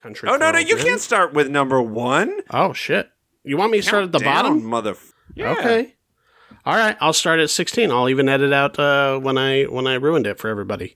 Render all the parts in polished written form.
Country Oh, no, for Old you Men. can't start with number 1. Oh, shit. You want me to start at the bottom? Yeah. Okay. All right, I'll start at 16. I'll even edit out when I ruined it for everybody.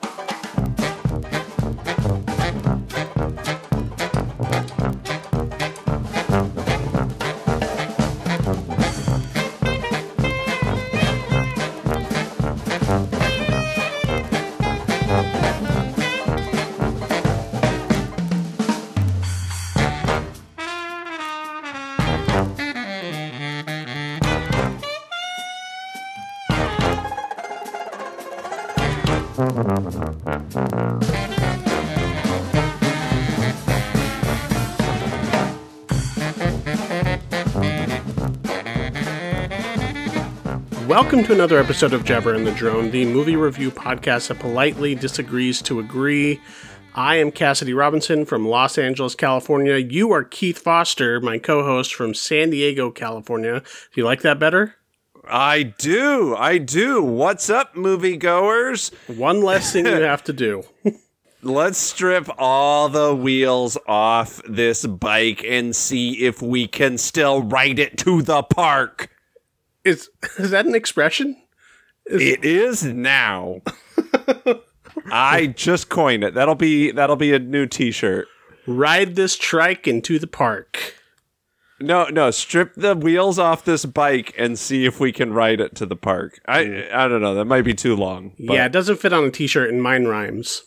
Welcome to another episode of Jabber and the Drone, the movie review podcast that politely disagrees to agree. I am Cassidy Robinson from Los Angeles, California. You are Keith Foster, my co-host from San Diego, California. Do you like that better? I do. What's up, moviegoers? One less thing you have to do. Let's strip all the wheels off this bike and see if we can still ride it to the park. Is that an expression? It is now. I just coined it. That'll be a new t-shirt. Ride this trike into the park. No, strip the wheels off this bike and see if we can ride it to the park. I don't know, that might be too long. But. Yeah, it doesn't fit on a t-shirt and mine rhymes.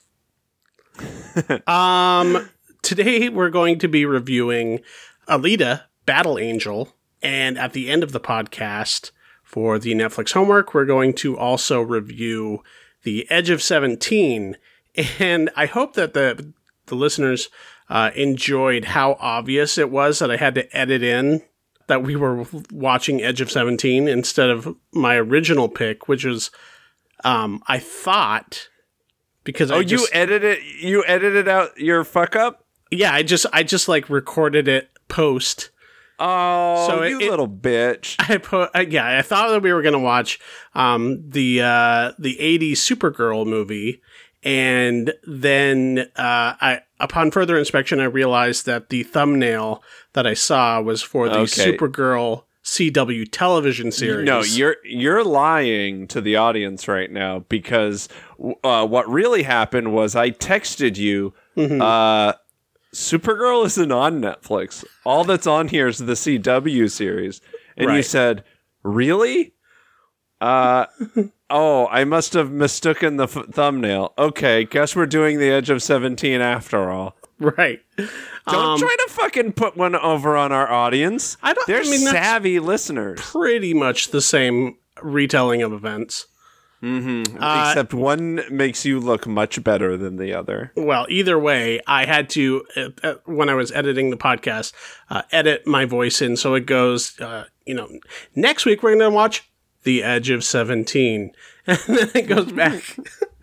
Today we're going to be reviewing Alita: Battle Angel, and at the end of the podcast for the Netflix homework, we're going to also review The Edge of 17. And I hope that the listeners enjoyed how obvious it was that I had to edit in that we were watching Edge of 17 instead of my original pick, which was, I thought, because you edited out your fuck up? Yeah, I just like recorded it post. Oh, so you little bitch! I thought that we were gonna watch the 80s Supergirl movie, and then upon further inspection, I realized that the thumbnail that I saw was for the Supergirl CW television series. No, you're lying to the audience right now, because what really happened was I texted you. Mm-hmm. Supergirl isn't on Netflix. All that's on here is the CW series. And You said, really? I must have mistaken the thumbnail. Okay, guess we're doing The Edge of 17 after all. Right. Don't try to fucking put one over on our audience. They're savvy listeners. Pretty much the same retelling of events. Mm-hmm. Except one makes you look much better than the other. Well, either way, I had to, when I was editing the podcast, edit my voice in so it goes, next week we're going to watch The Edge of 17. And then it goes back.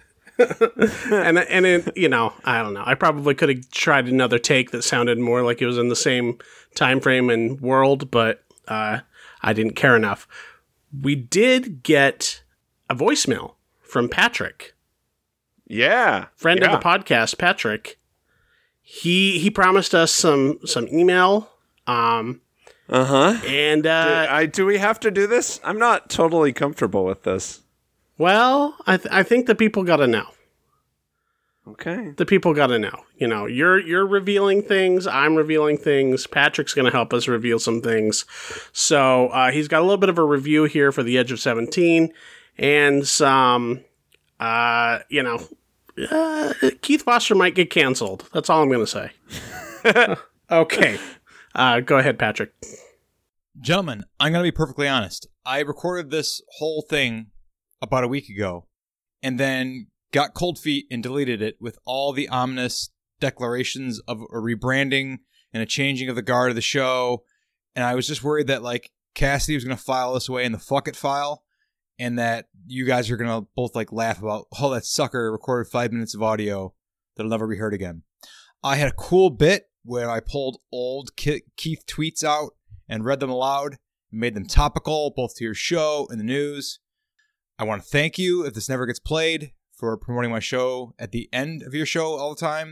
and it, I don't know. I probably could have tried another take that sounded more like it was in the same time frame and world, but I didn't care enough. We did get a voicemail from Patrick. Yeah. Friend of the podcast, Patrick. He promised us some email. And do we have to do this? I'm not totally comfortable with this. Well, I think the people got to know. Okay. The people got to know. You're revealing things. I'm revealing things. Patrick's going to help us reveal some things. So he's got a little bit of a review here for The Edge of 17. And some, Keith Foster might get canceled. That's all I'm going to say. Okay. Go ahead, Patrick. Gentlemen, I'm going to be perfectly honest. I recorded this whole thing about a week ago and then got cold feet and deleted it with all the ominous declarations of a rebranding and a changing of the guard of the show. And I was just worried that, Cassidy was going to file this away in the fuck it file. And that you guys are going to both laugh about, oh, that sucker recorded 5 minutes of audio that'll never be heard again. I had a cool bit where I pulled old Keith tweets out and read them aloud and made them topical, both to your show and the news. I want to thank you, if this never gets played, for promoting my show at the end of your show all the time,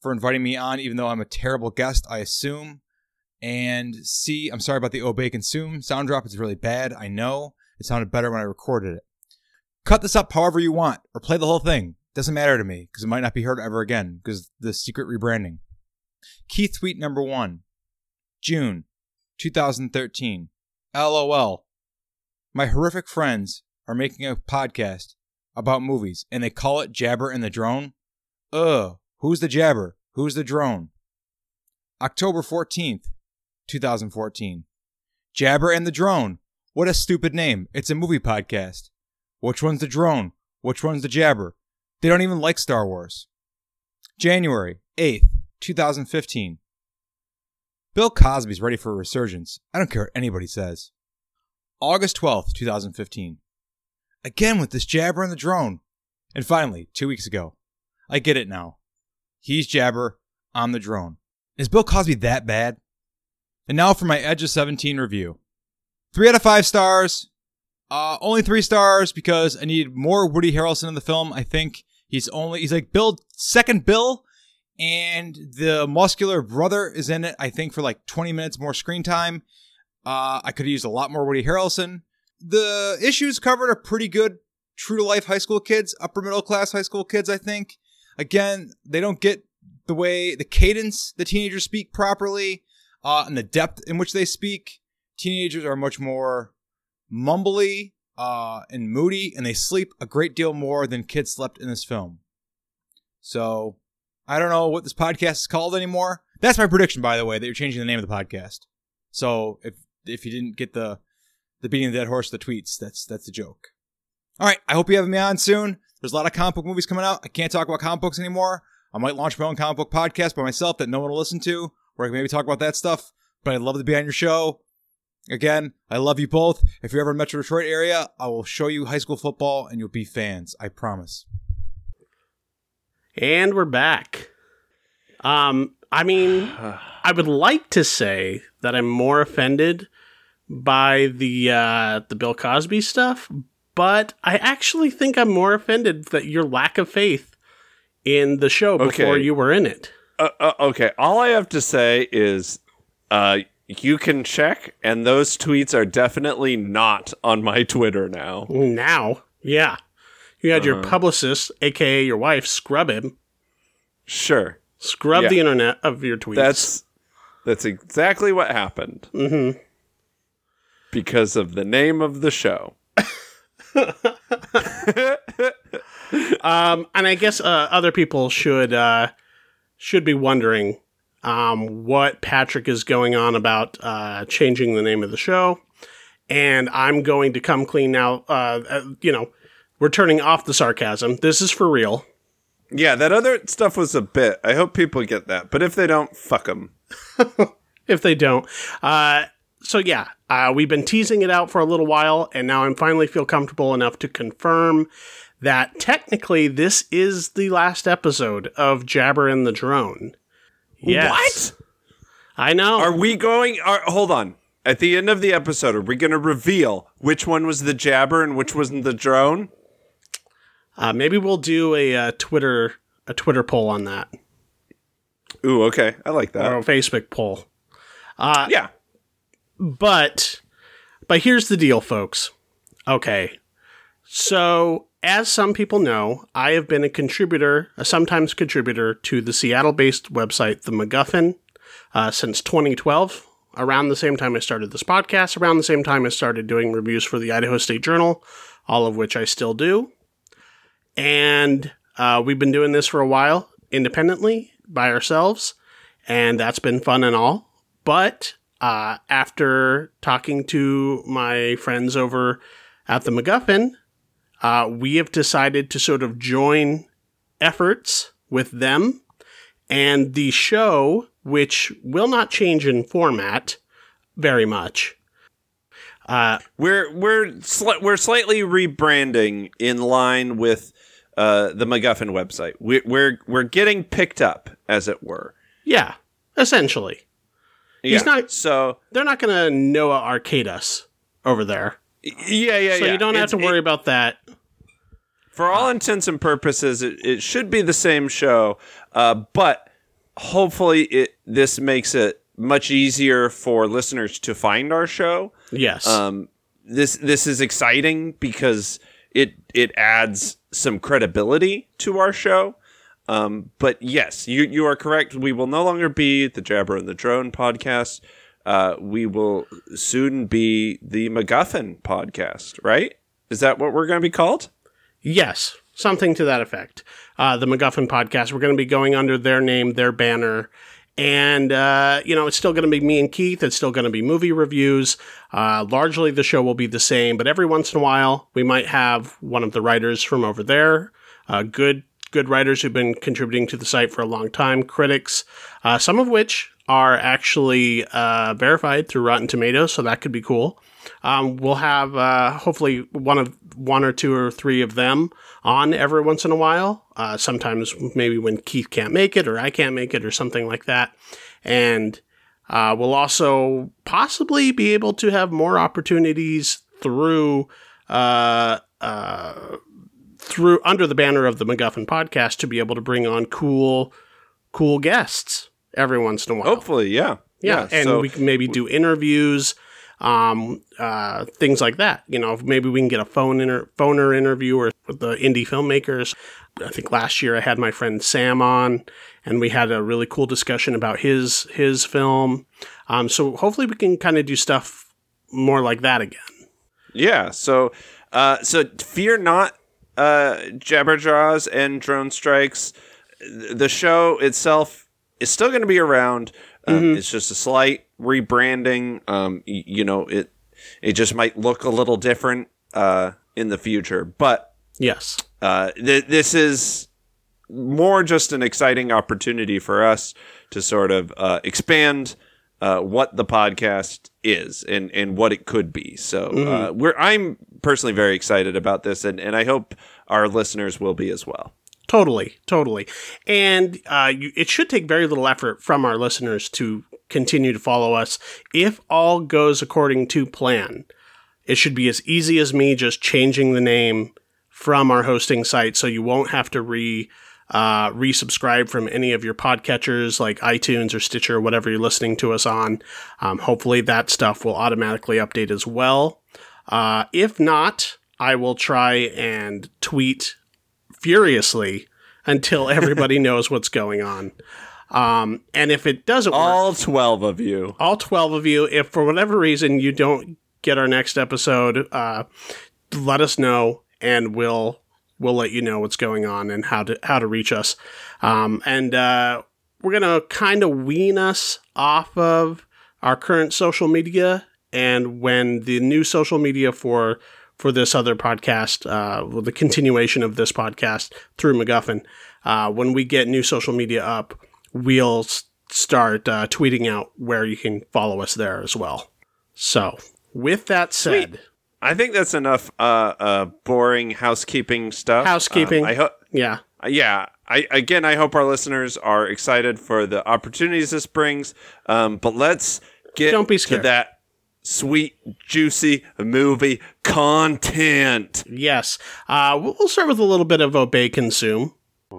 for inviting me on, even though I'm a terrible guest, I assume. And C, I'm sorry about the Oh Bacon Soom sound drop. It's really bad. I know. It sounded better when I recorded it. Cut this up however you want, or play the whole thing. Doesn't matter to me, because it might not be heard ever again, because the secret rebranding. Keith tweet number 1. June 2013. LOL. My horrific friends are making a podcast about movies, and they call it Jabber and the Drone? Ugh. Who's the Jabber? Who's the Drone? October 14th, 2014. Jabber and the Drone. What a stupid name. It's a movie podcast. Which one's the Drone? Which one's the Jabber? They don't even like Star Wars. January 8th, 2015. Bill Cosby's ready for a resurgence. I don't care what anybody says. August 12th, 2015. Again with this Jabber and the Drone. And finally, 2 weeks ago. I get it now. He's Jabber, I'm the Drone. Is Bill Cosby that bad? And now for my Edge of 17 review. 3 out of 5 stars. Only 3 stars because I need more Woody Harrelson in the film. I think he's like second Bill, and the muscular brother is in it, I think, for like 20 minutes more screen time. I could have used a lot more Woody Harrelson. The issues covered are pretty good. True to life high school kids, upper middle class high school kids, I think. Again, they don't get the cadence the teenagers speak properly, and the depth in which they speak. Teenagers are much more mumbly and moody, and they sleep a great deal more than kids slept in this film. So, I don't know what this podcast is called anymore. That's my prediction, by the way, that you're changing the name of the podcast. So, if you didn't get the beating of the dead horse, the tweets, that's the joke. All right, I hope you have me on soon. There's a lot of comic book movies coming out. I can't talk about comic books anymore. I might launch my own comic book podcast by myself that no one will listen to, where I can maybe talk about that stuff. But I'd love to be on your show. Again, I love you both. If you're ever in Metro Detroit area, I will show you high school football and you'll be fans. I promise. And we're back. I would like to say that I'm more offended by the Bill Cosby stuff, but I actually think I'm more offended that your lack of faith in the show before you were in it. Okay, all I have to say is you can check, and those tweets are definitely not on my Twitter now. Now? Yeah. You had your publicist, a.k.a. your wife, scrub him. Sure. Scrub the internet of your tweets. That's exactly what happened. Mm-hmm. Because of the name of the show. And I guess other people should be wondering what Patrick is going on about changing the name of the show. And I'm going to come clean now. We're turning off the sarcasm. This is for real. Yeah, that other stuff was a bit. I hope people get that. But if they don't, fuck them. If they don't. We've been teasing it out for a little while, and now I finally feel comfortable enough to confirm that technically this is the last episode of Jabber and the Drone. Yes. What? I know. Are we going... hold on. At the end of the episode, are we going to reveal which one was the Jabber and which wasn't the Drone? Maybe we'll do a Twitter poll on that. Ooh, okay. I like that. Or a Facebook poll. Yeah. But here's the deal, folks. Okay. So, as some people know, I have been a sometimes contributor to the Seattle-based website, The MacGuffin, since 2012. Around the same time I started this podcast, around the same time I started doing reviews for the Idaho State Journal, all of which I still do. And we've been doing this for a while, independently, by ourselves, and that's been fun and all. But after talking to my friends over at the MacGuffin, we have decided to sort of join efforts with them, and the show, which will not change in format very much. We're slightly rebranding in line with the MacGuffin website. We're getting picked up, as it were. Yeah, essentially. Yeah. They're not going to Noah Arcade us over there. Yeah. So you don't have to worry about that. For all intents and purposes, it should be the same show, but hopefully this makes it much easier for listeners to find our show. Yes. This is exciting because it adds some credibility to our show. But yes, you are correct. We will no longer be the Jabber and the Drone podcast. We will soon be the MacGuffin podcast, right? Is that what we're going to be called? Yes, something to that effect. The MacGuffin podcast, we're going to be going under their name, their banner. And, it's still going to be me and Keith. It's still going to be movie reviews. Largely, the show will be the same. But every once in a while, we might have one of the writers from over there, good writers who've been contributing to the site for a long time, critics, some of which are actually verified through Rotten Tomatoes, so that could be cool. We'll have hopefully one or two or three of them on every once in a while. Sometimes maybe when Keith can't make it or I can't make it or something like that. And we'll also possibly be able to have more opportunities through under the banner of the MacGuffin podcast to be able to bring on cool guests every once in a while. Hopefully, yeah. Yeah, and so we can maybe do interviews, things like that. Maybe we can get a phoner interview or with the indie filmmakers. I think last year I had my friend Sam on, and we had a really cool discussion about his film. So hopefully we can kind of do stuff more like that again. Yeah, so fear not, Jabberjaws and Drone Strikes. The show itself is still going to be around. It's just a slight rebranding. It just might look a little different in the future. But yes, this is more just an exciting opportunity for us to sort of expand what the podcast is and what it could be. So I'm personally very excited about this, and I hope our listeners will be as well. Totally. And it should take very little effort from our listeners to continue to follow us. If all goes according to plan, it should be as easy as me just changing the name from our hosting site, so you won't have to resubscribe from any of your podcatchers like iTunes or Stitcher or whatever you're listening to us on. Hopefully that stuff will automatically update as well. If not, I will try and tweet furiously until everybody knows what's going on. And if it doesn't work... All 12 of you, if for whatever reason you don't get our next episode, let us know, and we'll let you know what's going on and how to reach us. And we're going to kind of wean us off of our current social media, and when the new social media for this other podcast, the continuation of this podcast through MacGuffin, when we get new social media up, we'll start tweeting out where you can follow us there as well. So, with that said... Sweet. I think that's enough boring housekeeping stuff. I hope... Yeah. Yeah. I hope our listeners are excited for the opportunities this brings. But let's get Don't be scared. to that sweet, juicy movie content. Yes. We'll start with a little bit of Obey Consume.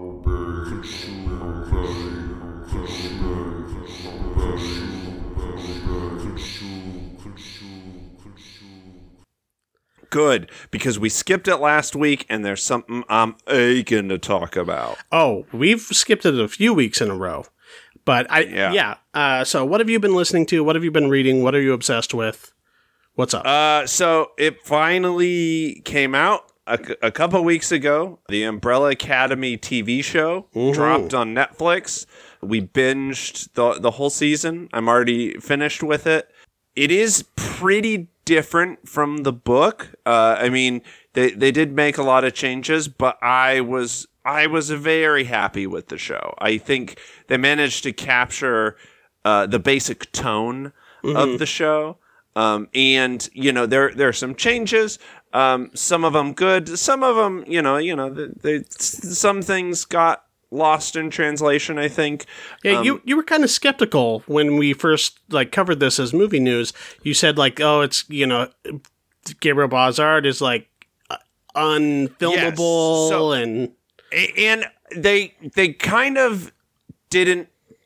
Good, because we skipped it last week, and there's something I'm aching to talk about. Oh, we've skipped it a few weeks in a row. But so what have you been listening to? What have you been reading? What are you obsessed with? What's up? So it finally came out a couple weeks ago. The Umbrella Academy TV show dropped on Netflix. We binged the whole season. I'm already finished with it. It is pretty different from the book. I mean, they did make a lot of changes, but I was very happy with the show. I think they managed to capture the basic tone of the show. And there are some changes. Some of them good. Some of them, some things got lost in translation, I think. Yeah, you were kind of skeptical when we first covered this as movie news. You said it's Gabriel Bozard is unfilmable, yes. And they kind of didn't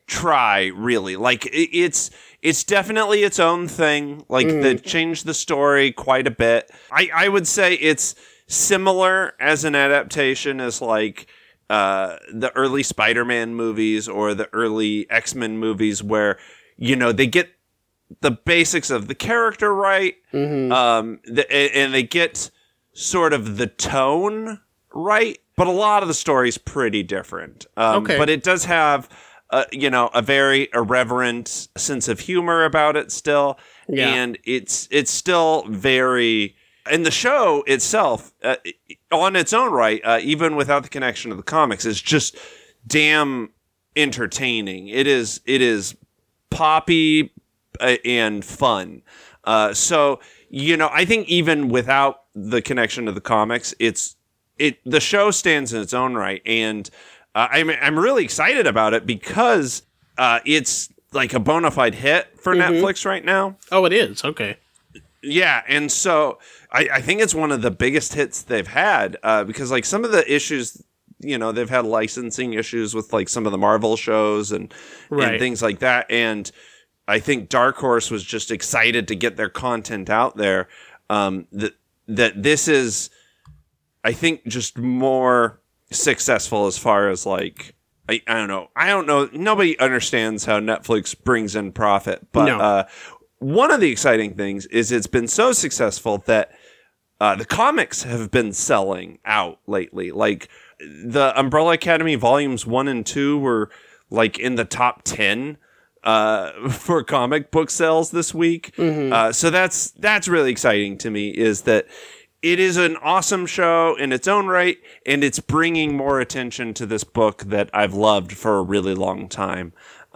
try, really. Like, it's definitely its own thing. Like, they changed the story quite a bit. I would say it's similar as an adaptation as, like, the early Spider-Man movies or the early X-Men movies where, you know, they get the basics of the character right, and they get sort of the tone right, but a lot of the story is pretty different. But it does have, you know, a very irreverent sense of humor about it still, and it's still very. And the show itself, on its own right, even without the connection to the comics, is just damn entertaining. It is poppy and fun. So, you know, I think even without the connection to the comics, the show stands in its own right, and I'm really excited about it because it's like a bona fide hit for Netflix right now. Oh, it is? Okay. Yeah, and so I think it's one of the biggest hits they've had because, like, some of the issues, you know, they've had licensing issues with, like, some of the Marvel shows and things like that, and I think Dark Horse was just excited to get their content out there. That this is, I think, just more successful as far as, like, I don't know. Nobody understands how Netflix brings in profit, but one of the exciting things is it's been so successful that the comics have been selling out lately. Like, the Umbrella Academy volumes 1 and 2 were, like, in the top 10 for comic book sales this week. So that's really exciting to me, is that it is an awesome show in its own right, and it's bringing more attention to this book that I've loved for a really long time.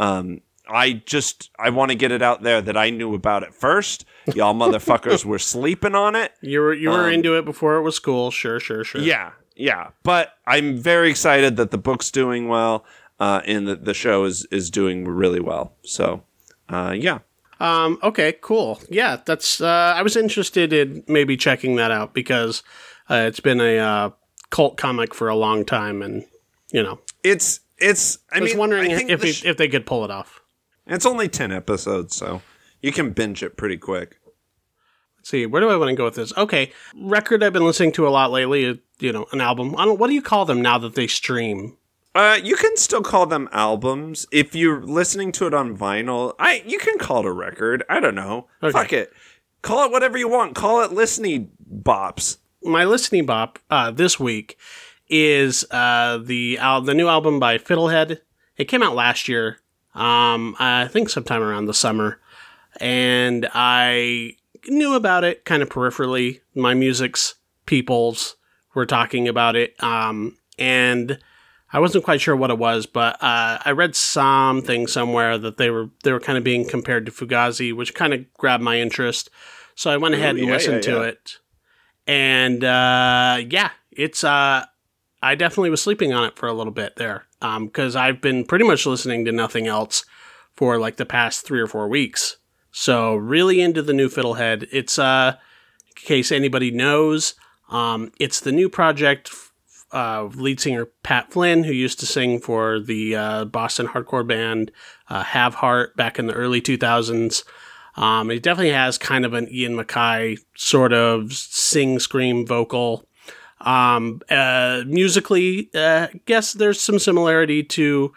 I want to get it out there that I knew about it first. Y'all motherfuckers were sleeping on it. You were into it before it was cool. Sure. Yeah. But I'm very excited that the book's doing well, and that the show is doing really well. So, yeah. Okay, cool. Yeah, that's, I was interested in maybe checking that out because, it's been a, cult comic for a long time, and, you know. I was wondering if they could pull it off. It's only 10 episodes, so you can binge it pretty quick. Let's see, where do I want to go with this? Okay, record I've been listening to a lot lately, you know, an album. What do you call them now that they stream? You can still call them albums. If you're listening to it on vinyl, you can call it a record. I don't know. Okay. Fuck it. Call it whatever you want. Call it listening bops. My listening bop this week is the new album by Fiddlehead. It came out last year. I think sometime around the summer, and I knew about it kind of peripherally. My music's peoples were talking about it, and I wasn't quite sure what it was, but I read something somewhere that they were kind of being compared to Fugazi, which kind of grabbed my interest. So I went ahead and listened to it, and it's I definitely was sleeping on it for a little bit there. Because I've been pretty much listening to nothing else for like the past 3 or 4 weeks. So really into the new Fiddlehead. It's, in case anybody knows, it's the new project lead singer Pat Flynn, who used to sing for the Boston hardcore band Have Heart back in the early 2000s. It definitely has kind of an Ian MacKaye sort of sing-scream vocal. Musically, guess there's some similarity to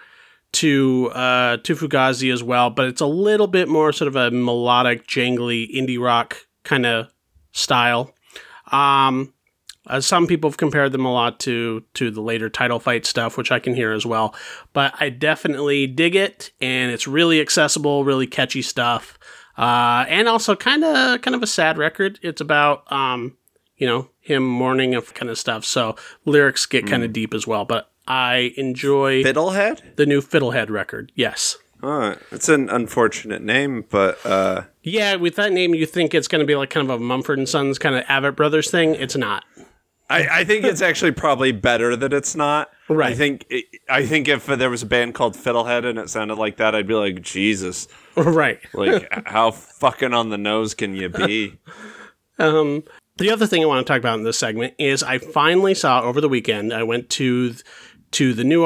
Fugazi as well, but it's a little bit more sort of a melodic, jangly indie rock kind of style. Some people have compared them a lot to the later Title Fight stuff, which I can hear as well, but I definitely dig it, and it's really accessible, really catchy stuff, and also kind of a sad record. It's about, you know, him mourning of kind of stuff. So lyrics get kind of deep as well, but I enjoy Fiddlehead? The new Fiddlehead record. Yes. It's an unfortunate name, but yeah, with that name you think it's going to be like kind of a Mumford & Sons kind of Avett Brothers thing. It's not. I think it's actually probably better that it's not. Right. I think if there was a band called Fiddlehead and it sounded like that, I'd be like, Jesus. Right. Like, how fucking on the nose can you be? The other thing I want to talk about in this segment is I finally saw over the weekend, I went to the New Art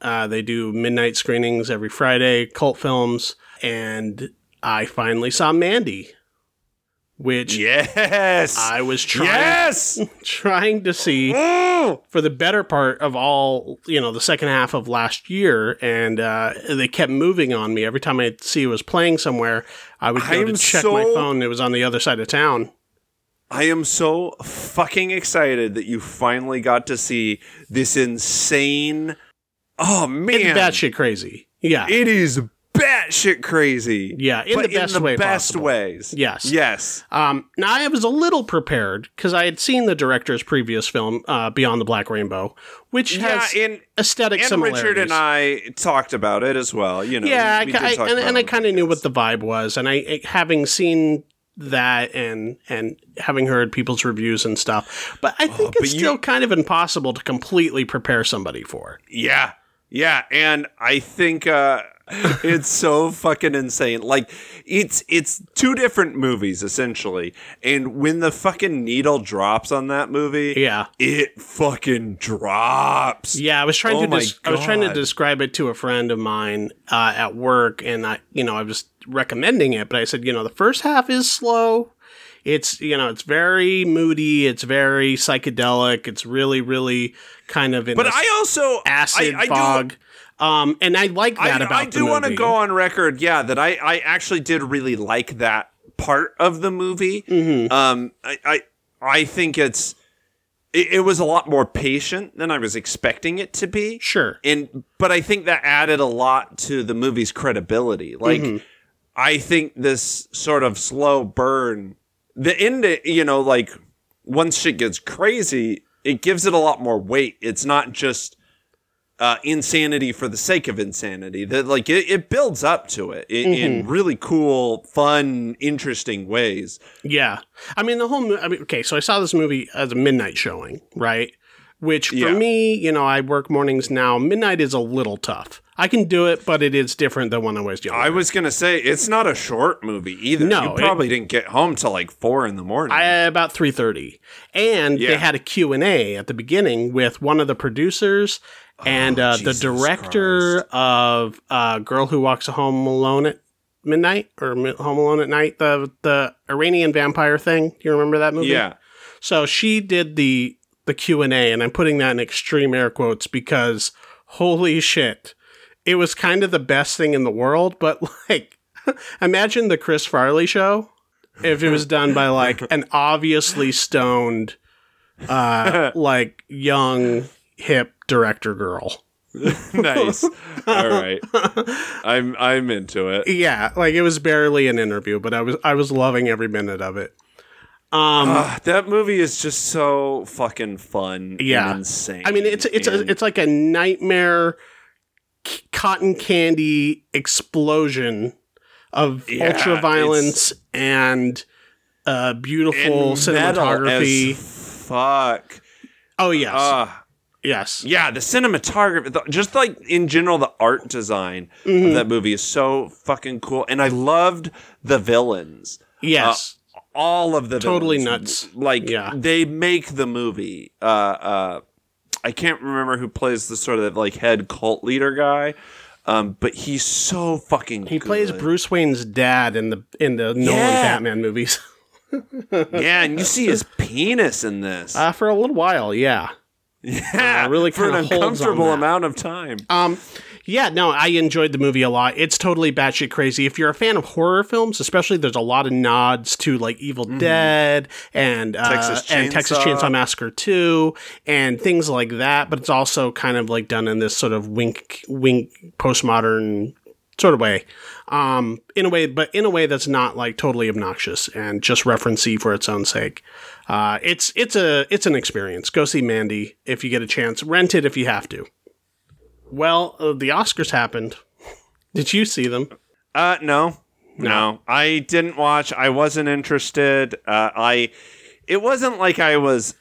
They do midnight screenings every Friday, cult films, and I finally saw Mandy, which Yes. I was trying Yes. trying to see for the better part of all, the second half of last year, and they kept moving on me. Every time I'd see it was playing somewhere, I would go to check my phone. It was on the other side of town. I am so fucking excited that you finally got to see this insane. Oh man, It's batshit crazy. Yeah, it is batshit crazy. Yeah, in but the best in the way best possible. ways. Yes. Yes. Now I was a little prepared because I had seen the director's previous film, Beyond the Black Rainbow, which has aesthetic and similarities. Richard and I talked about it as well. You know, Yeah, we did talk about and I it. kind of knew what the vibe was, and I having seen that and having heard people's reviews and stuff, but I think it's still kind of impossible to completely prepare somebody for. Yeah, and I think it's so fucking insane. Like it's two different movies essentially, and when the fucking needle drops on that movie, it fucking drops. Yeah, I was trying I was trying to describe it to a friend of mine at work, and I was recommending it, but I said, the first half is slow. It's, it's very moody. It's very psychedelic. It's really, really kind of in acid fog. And I like that about the movie. I do want to go on record, that I actually did really like that part of the movie. Mm-hmm. I think it was a lot more patient than I was expecting it to be. Sure. But I think that added a lot to the movie's credibility. Like, I think this sort of slow burn, the end, once shit gets crazy, it gives it a lot more weight. It's not just insanity for the sake of insanity. That it builds up to it in really cool, fun, interesting ways. Yeah, I mean okay. So I saw this movie as a midnight showing, right? Which for me, I work mornings now. Midnight is a little tough. I can do it, but it is different than when I was younger. I was gonna say it's not a short movie either. No, you probably didn't get home till 4 a.m. About 3:30, and they had a Q&A at the beginning with one of the producers and the director of Girl Who Walks Home Alone at Midnight or Home Alone at Night, the Iranian vampire thing. Do you remember that movie? Yeah. So she did the Q&A, and I'm putting that in extreme air quotes because holy shit. It was kind of the best thing in the world, but imagine the Chris Farley show if it was done by an obviously stoned, young, hip director girl. Nice. All right. I'm into it. Yeah, it was barely an interview, but I was loving every minute of it. That movie is just so fucking fun and insane. I mean, it's like a nightmare cotton candy explosion of ultra violence and beautiful cinematography. Fuck. Oh yes. Yes. Yeah, the cinematography, just in general, the art design of that movie is so fucking cool. And I loved the villains. Yes. All of the totally villains. nuts. They make the movie. I can't remember who plays the sort of head cult leader guy, but he's so fucking good. He plays Bruce Wayne's dad in the Nolan Batman movies. Yeah, and you see his penis in this. For a little while, yeah. Yeah, really for an uncomfortable amount of time. Yeah, no, I enjoyed the movie a lot. It's totally batshit crazy. If you're a fan of horror films, especially, there's a lot of nods to Evil Dead and Texas Chainsaw Massacre 2 and things like that. But it's also kind of done in this sort of wink postmodern sort of way. In a way that's not totally obnoxious and just referencey for its own sake. It's an experience. Go see Mandy if you get a chance. Rent it if you have to. Well, the Oscars happened. Did you see them? No. I didn't watch. I wasn't interested. It wasn't like I was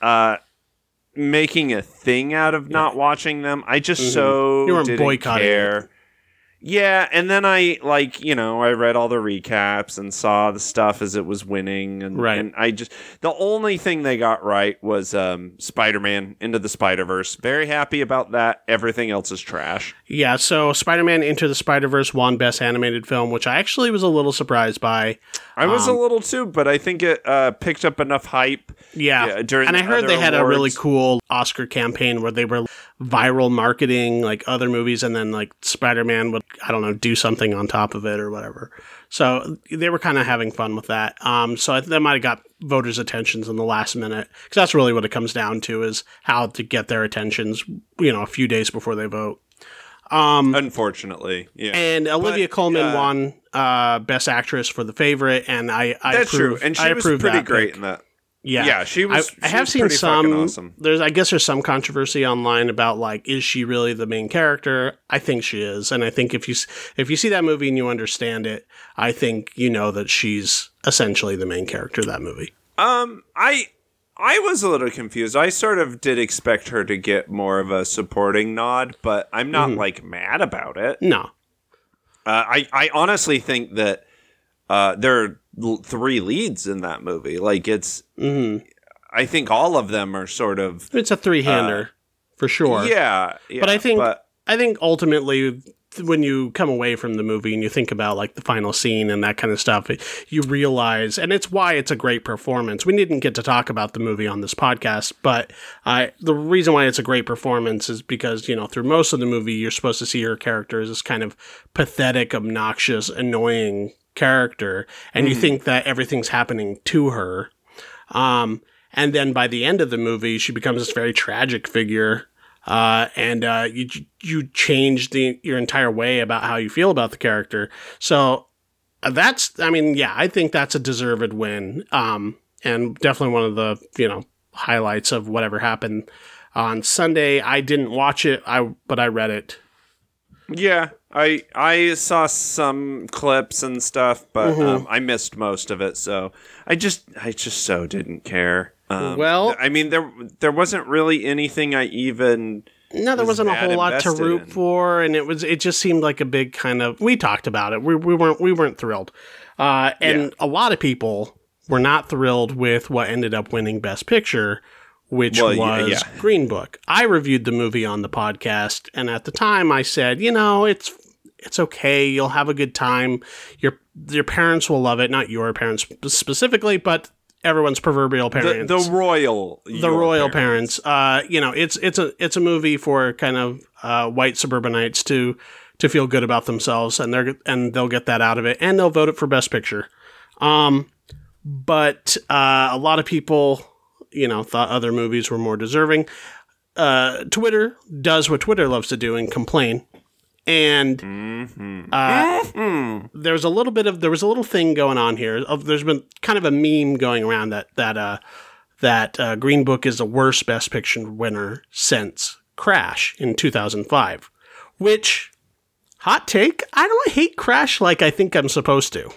making a thing out of not watching them. I just you weren't didn't boycotting care. it. Yeah, and then I read all the recaps and saw the stuff as it was winning, and Right. and the only thing they got right was Spider-Man Into the Spider-Verse. Very happy about that. Everything else is trash. Yeah, so Spider-Man Into the Spider-Verse won Best Animated Film, which I actually was a little surprised by. I was a little too, but I think it picked up enough hype. Yeah, during and I the heard other they had a really awards. cool Oscar campaign where they were viral marketing like other movies, and then like Spider-Man would, I don't know, do something on top of it or whatever. So they were kind of having fun with that. So that might have got voters' attentions in the last minute, because that's really what it comes down to, is how to get their attentions, a few days before they vote. Unfortunately, yeah. And Olivia Colman won Best Actress for The Favorite, and I That's approve, true, and I she was approve pretty that great pick. in that. Yeah, Yeah, she was. I she have was seen pretty fucking some. awesome. I guess there's some controversy online about like, is she really the main character? I think she is, and I think if you see that movie and you understand it, I think you know that she's essentially the main character of that movie. I was a little confused. I sort of did expect her to get more of a supporting nod, but I'm not like mad about it. No, I honestly think that there are three leads in that movie. Like it's, I think all of them are sort of it's a three-hander for sure. yeah. But I think ultimately, when you come away from the movie and you think about like the final scene and that kind of stuff, you realize, and it's why it's a great performance. We didn't get to talk about the movie on this podcast, but the reason why it's a great performance is because, through most of the movie, you're supposed to see her character as this kind of pathetic, obnoxious, annoying character, and you think that everything's happening to her. And then by the end of the movie, she becomes this very tragic figure. And you change your entire way about how you feel about the character. So I think that's a deserved win. And definitely one of the, highlights of whatever happened on Sunday. I didn't watch it, but I read it. Yeah, I saw some clips and stuff, but I missed most of it. So I just so didn't care. Well, I mean, there wasn't really anything I even. No, there wasn't a whole lot to invested root in. for, and it just seemed like a big kind of. We talked about it. We weren't thrilled, and a lot of people were not thrilled with what ended up winning Best Picture, which was Green Book. I reviewed the movie on the podcast, and at the time I said, it's okay. You'll have a good time. Your parents will love it. Not your parents specifically, but everyone's proverbial parents. The royal parents. It's a movie for kind of white suburbanites to feel good about themselves, and they'll get that out of it, and they'll vote it for Best Picture. But a lot of people, thought other movies were more deserving. Twitter does what Twitter loves to do and complain. And there was a little thing going on here. There's been kind of a meme going around that Green Book is the worst Best Picture winner since Crash in 2005. Which, hot take, I don't hate Crash like I think I'm supposed to.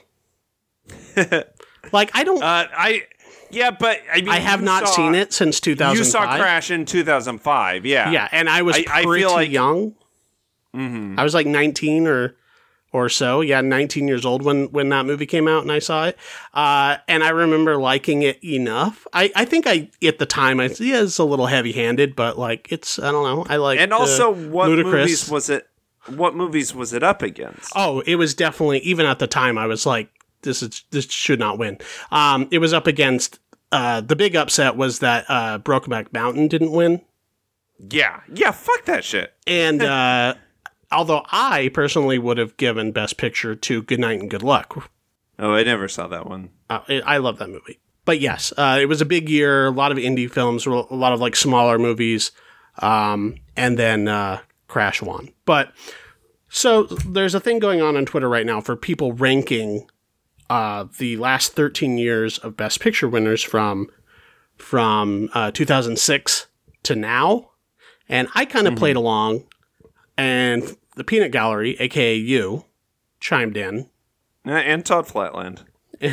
Like I don't. But I mean, I have not seen it since 2005. You saw Crash in 2005, yeah. Yeah, and I was pretty young. I was like 19 or so. Yeah, 19 years old when that movie came out and I saw it. And I remember liking it enough. I think at the time, it's a little heavy-handed, but like I don't know. I like. And also, what Ludacris. What movies was it up against? Oh, it was definitely, even at the time, I was like, this should not win. It was up against, the big upset was that Brokeback Mountain didn't win. Yeah, fuck that shit. And although I personally would have given Best Picture to Goodnight and Good Luck. Oh, I never saw that one. I love that movie. But yes, it was a big year, a lot of indie films, a lot of like smaller movies, and then Crash won. But so there's a thing going on Twitter right now for people ranking the last 13 years of Best Picture winners from 2006 to now. And I kind of played along, and the Peanut Gallery, a.k.a. you, chimed in. And Todd Flatland.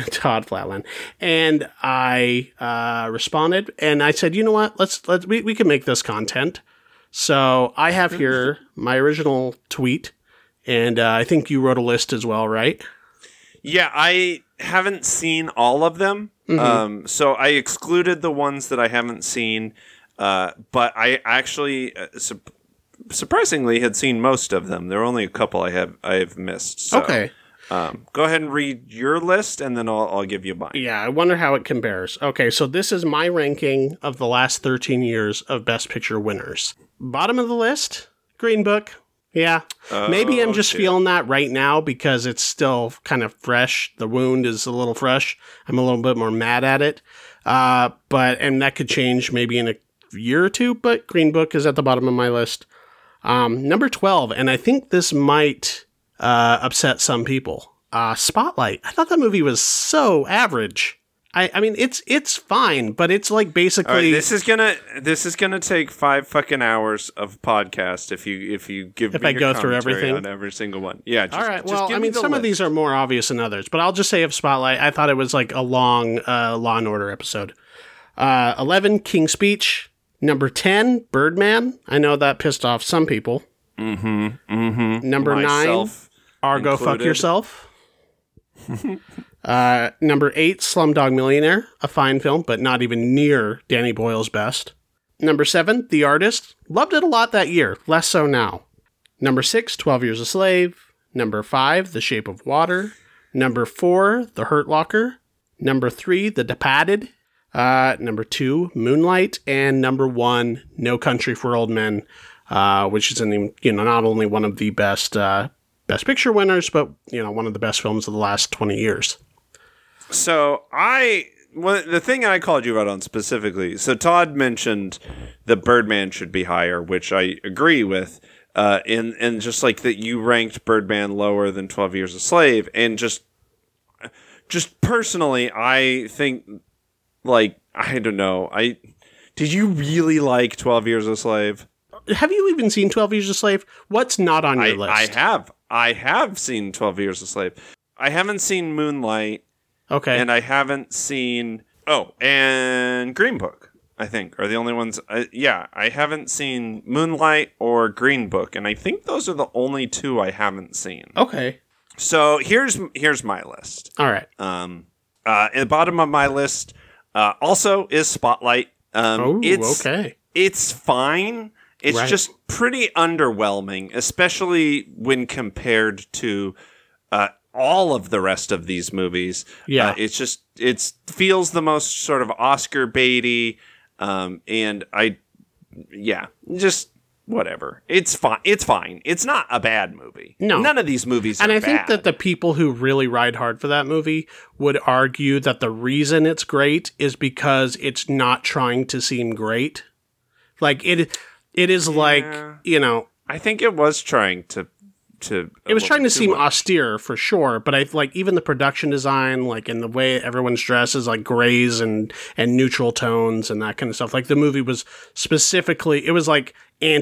And I responded, and I said, you know what, we can make this content. So I have here my original tweet, And I think you wrote a list as well, right? Yeah, I haven't seen all of them. So I excluded the ones that I haven't seen. But I actually, surprisingly, had seen most of them. There are only a couple I have missed. So, Okay. Go ahead and read your list, and then I'll give you mine. Yeah, I wonder how it compares. Okay, so this is my ranking of the last 13 years of Best Picture winners. Bottom of the list, Green Book. Yeah. Maybe I'm just feeling that right now because it's still kind of fresh. The wound is a little fresh. I'm a little bit more mad at it. And that could change maybe in a year or two, but Green Book is at the bottom of my list. Number 12, and I think this might upset some people. Spotlight. I thought that movie was so average. I mean, it's fine, but it's like basically. All right, this is gonna take 5 fucking hours of podcast if you give if me I your go through commentary everything on every single one. Yeah. All right. Just Well, give I me mean, the some of list. these are more obvious than others, but I'll just say of Spotlight, I thought it was like a long Law and Order episode. 11, King's Speech. Number 10, Birdman. I know that pissed off some people. Number 9, Myself Argo, included. Fuck Yourself. Number 8, Slumdog Millionaire, a fine film, but not even near Danny Boyle's best. Number 7, The Artist. Loved it a lot that year, less so now. Number 6, 12 Years a Slave. Number 5, The Shape of Water. Number 4, The Hurt Locker. Number 3, The Departed. Number 2, Moonlight. And number 1, No Country for Old Men, which is not only one of the best Picture winners, but one of the best films of the last 20 years. So the thing I called you out on specifically, so Todd mentioned that Birdman should be higher, which I agree with, and just like that you ranked Birdman lower than 12 Years a Slave, and just personally, I think, like, I don't know, did you really like 12 Years a Slave? Have you even seen 12 Years a Slave? What's not on your list? I have seen 12 Years a Slave. I haven't seen Moonlight. Okay. And I haven't seen... Oh, and Green Book, I think, are the only ones... I haven't seen Moonlight or Green Book, and I think those are the only two I haven't seen. Okay. So here's my list. All right. At the bottom of my list also is Spotlight. Okay. It's fine. It's Right. just pretty underwhelming, especially when compared to... all of the rest of these movies. Yeah. It feels the most sort of Oscar baity. And just whatever. It's fine. It's fine. It's not a bad movie. No. None of these movies are And I bad. think that the people who really ride hard for that movie would argue that the reason it's great is because it's not trying to seem great. Like it is like, I think it was trying to it was trying to seem austere for sure, but I like even the production design, like in the way everyone's dressed is like grays and neutral tones and that kind of stuff. Like the movie was specifically, it was like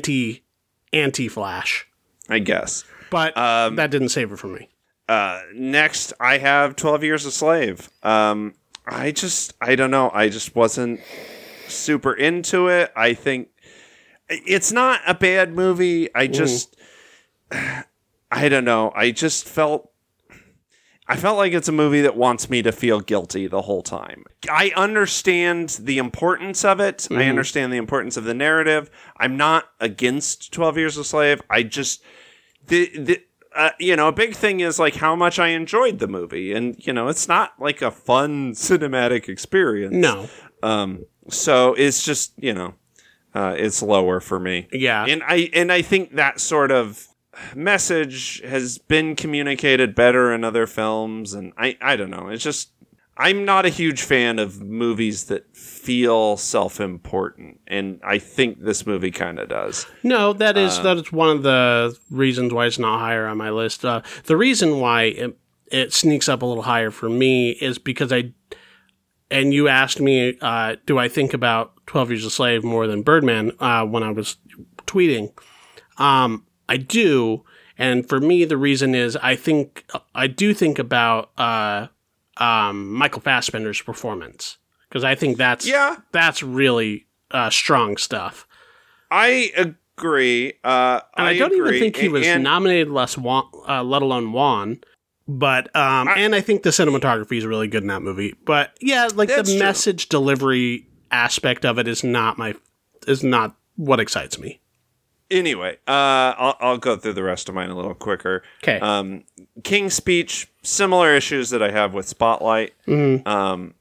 anti-Flash, I guess. but that didn't save it for me. Next, I have 12 Years a Slave. I don't know. I just wasn't super into it. I think it's not a bad movie. I don't know. I felt like it's a movie that wants me to feel guilty the whole time. I understand the importance of it. I understand the importance of the narrative. I'm not against 12 Years a Slave. I just, a big thing is like how much I enjoyed the movie. And, it's not like a fun cinematic experience. No. So it's just, it's lower for me. Yeah. And I think that sort of message has been communicated better in other films, and I don't know. It's just I'm not a huge fan of movies that feel self-important, and I think this movie kind of does. No, that is one of the reasons why it's not higher on my list. The reason why it sneaks up a little higher for me is because and you asked me, do I think about 12 Years a Slave more than Birdman when I was tweeting. I do, and for me, the reason is I do think about Michael Fassbender's performance, because I think that's really strong stuff. I agree. And I don't even agree. think he was nominated, let alone won. But and I think the cinematography is really good in that movie. But yeah, like the message delivery aspect of it is not what excites me. Anyway, I'll go through the rest of mine a little quicker. Okay. King's Speech, similar issues that I have with Spotlight. Mm-hmm.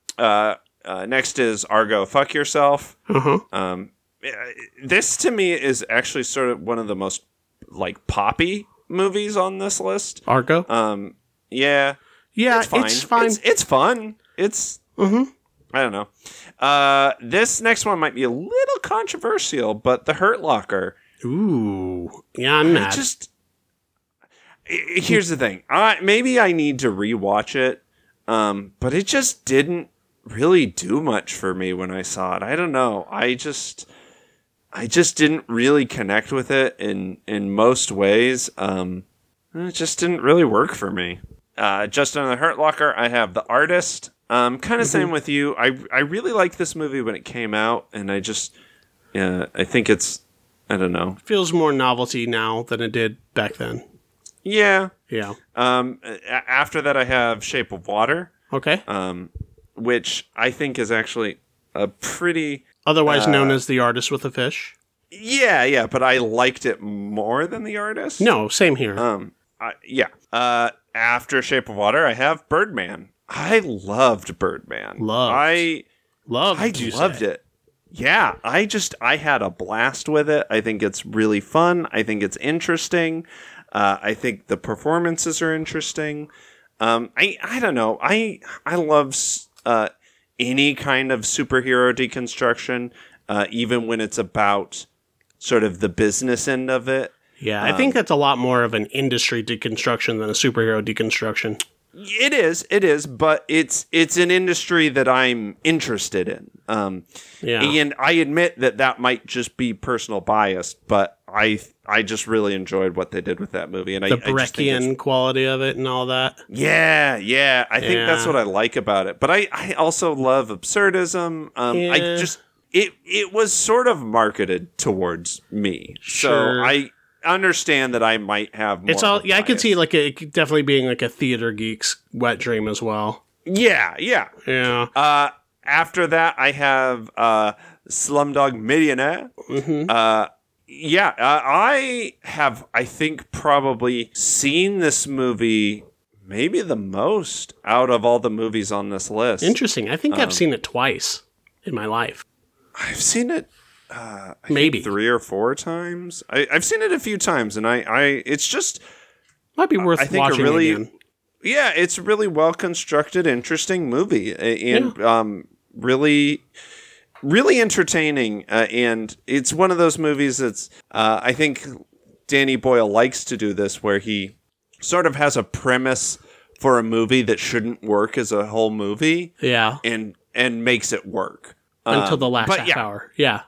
Next is Argo, Fuck Yourself. Uh-huh. This to me is actually sort of one of the most like poppy movies on this list. Argo? Yeah. Yeah, it's fine. It's fine. It's fun. It's mm-hmm. I don't know. This next one might be a little controversial, but The Hurt Locker. Ooh. Yeah, I'm mad. Here's the thing. Maybe I need to rewatch it, but it just didn't really do much for me when I saw it. I don't know. I just didn't really connect with it in most ways. It just didn't really work for me. Just on The Hurt Locker, I have The Artist. Kind of same with you. I really liked this movie when it came out, and I think it's, I don't know. Feels more novelty now than it did back then. Yeah. Yeah. After that, I have Shape of Water. Okay. Which I think is actually a pretty... Otherwise known as The Artist with a Fish. Yeah, but I liked it more than The Artist. No, same here. Yeah. After Shape of Water, I have Birdman. I loved Birdman. I loved it. Yeah, I had a blast with it. I think it's really fun. I think it's interesting. I think the performances are interesting. I don't know. I love any kind of superhero deconstruction, even when it's about sort of the business end of it. Yeah, I think that's a lot more of an industry deconstruction than a superhero deconstruction. It is, but it's an industry that I'm interested in. And I admit that might just be personal bias, but I just really enjoyed what they did with that movie, and the Breckian quality of it and all that. Yeah, I think that's what I like about it. But I also love absurdism. It was sort of marketed towards me, sure. So I understand that I might have more. It's all I could see like it definitely being like a theater geek's wet dream as well. Yeah. After that, I have Slumdog Millionaire. Mm-hmm. I have, I think, probably seen this movie maybe the most out of all the movies on this list. Interesting. I think I've seen it twice in my life. I've seen it maybe 3 or 4 times. I've seen it a few times, and it's just might be worth watching again. Yeah, it's a really well constructed, interesting movie, and really, really entertaining. And it's one of those movies that's I think Danny Boyle likes to do this, where he sort of has a premise for a movie that shouldn't work as a whole movie. Yeah, and makes it work until the last half hour. Yeah.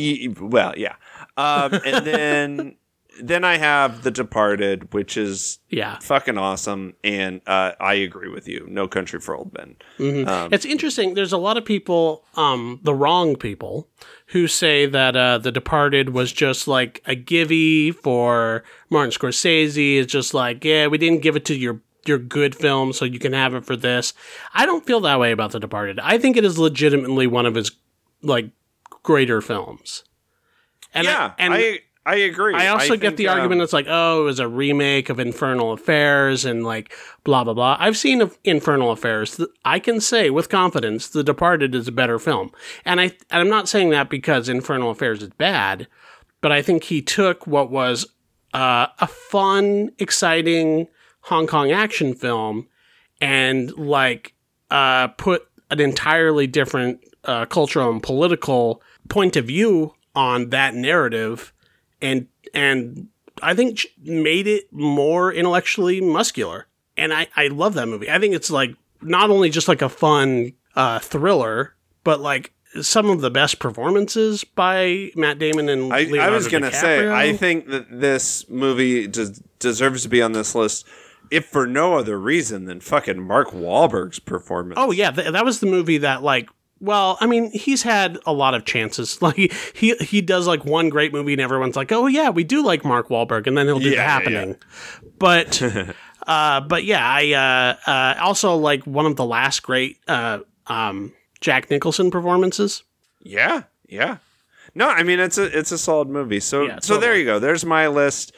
And then I have The Departed, which is fucking awesome, and I agree with you. No Country for Old Men. Mm-hmm. It's interesting. There's a lot of people, the wrong people, who say that The Departed was just like a givey for Martin Scorsese. It's just like, yeah, we didn't give it to your good film, so you can have it for this. I don't feel that way about The Departed. I think it is legitimately one of his like greater films. And I agree. I also get the argument that's like, oh, it was a remake of Infernal Affairs and like blah, blah, blah. I've seen Infernal Affairs. I can say with confidence The Departed is a better film. And I'm not saying that because Infernal Affairs is bad, but I think he took what was a fun, exciting Hong Kong action film and like put an entirely different cultural and political point of view on that narrative, and I think made it more intellectually muscular. And I love that movie. I think it's like not only just like a fun thriller, but like some of the best performances by Matt Damon and Leonardo DiCaprio. I was going to say, I think that this movie deserves to be on this list, if for no other reason than fucking Mark Wahlberg's performance. Oh yeah, that was the movie that like Well, I mean, he's had a lot of chances. Like he does like one great movie, and everyone's like, "Oh yeah, we do like Mark Wahlberg," and then he'll do The Happening. But yeah, I also like one of the last great Jack Nicholson performances. Yeah. No, I mean it's a solid movie. So Yeah, so there totally. you go. There's my list.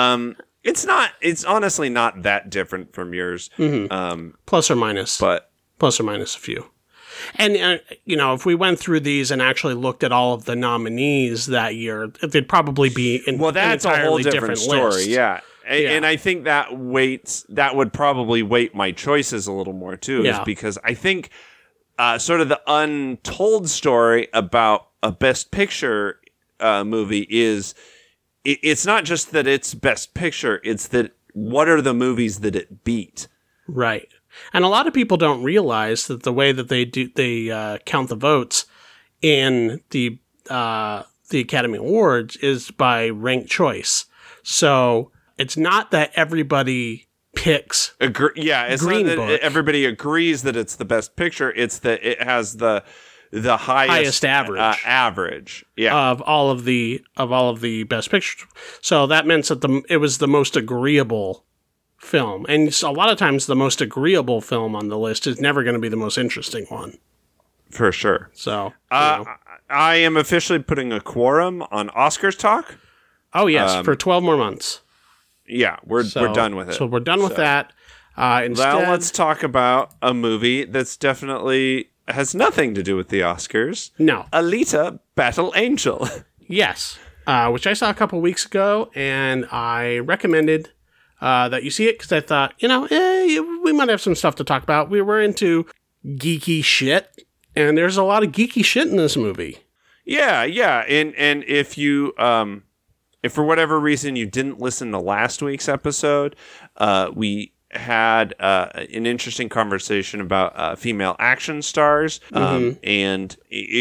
It's honestly not that different from yours. Plus or minus. But Plus or minus a few. And, if we went through these and actually looked at all of the nominees that year, they'd probably be that's an a whole entirely different story. list. Yeah. Yeah. And I think that would probably weight my choices a little more too, is Yeah. because I think sort of the untold story about a Best Picture movie is it's not just that it's Best Picture, it's that what are the movies that it beat? Right. And a lot of people don't realize that the way that they count the votes in the Academy Awards is by ranked choice. So it's not that everybody picks. It's Green not that Book. everybody agrees that it's the Best Picture. It's that it has the highest average. Average. Yeah. Of all of the Best Pictures. So that meant that it was the most agreeable film. And a lot of times the most agreeable film on the list is never going to be the most interesting one. For sure. So, I am officially putting a quorum on Oscars talk. oh yes, for 12 more months. Yeah, we're done with it. So we're done with that. Instead, Now let's talk about a movie that's definitely has nothing to do with the Oscars. No. Alita: Battle Angel. Yes. Which I saw a couple weeks ago, and I recommended that you see it because I thought, we might have some stuff to talk about. We were into geeky shit, and there's a lot of geeky shit in this movie. Yeah. And if you if for whatever reason you didn't listen to last week's episode, we had an interesting conversation about female action stars, and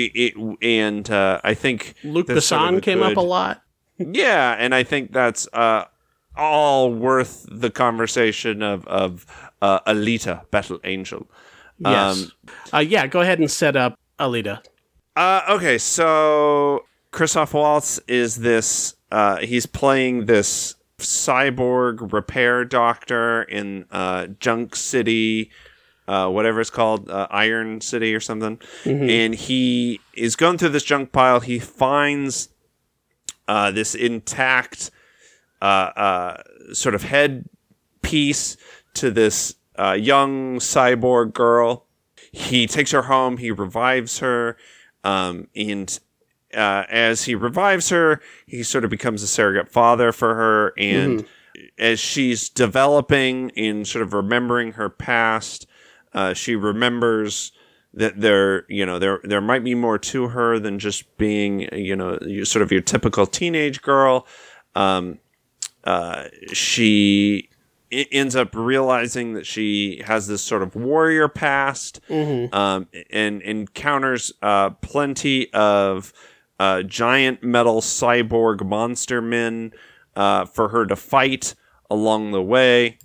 I think Luc that's sort of Besson a came up good- a lot. Yeah, and I think that's all worth the conversation of Alita: Battle Angel. Yes. Go ahead and set up Alita. Okay, so Christoph Waltz is this. He's playing this cyborg repair doctor in Junk City, whatever it's called, Iron City or something. And he is going through this junk pile. He finds this intact sort of head piece to this young cyborg girl. He takes her home. He revives her, and as he revives her, he sort of becomes a surrogate father for her. And as she's developing and sort of remembering her past, she remembers that there might be more to her than just being, sort of your typical teenage girl. She ends up realizing that she has this sort of warrior past, and encounters plenty of giant metal cyborg monster men for her to fight along the way.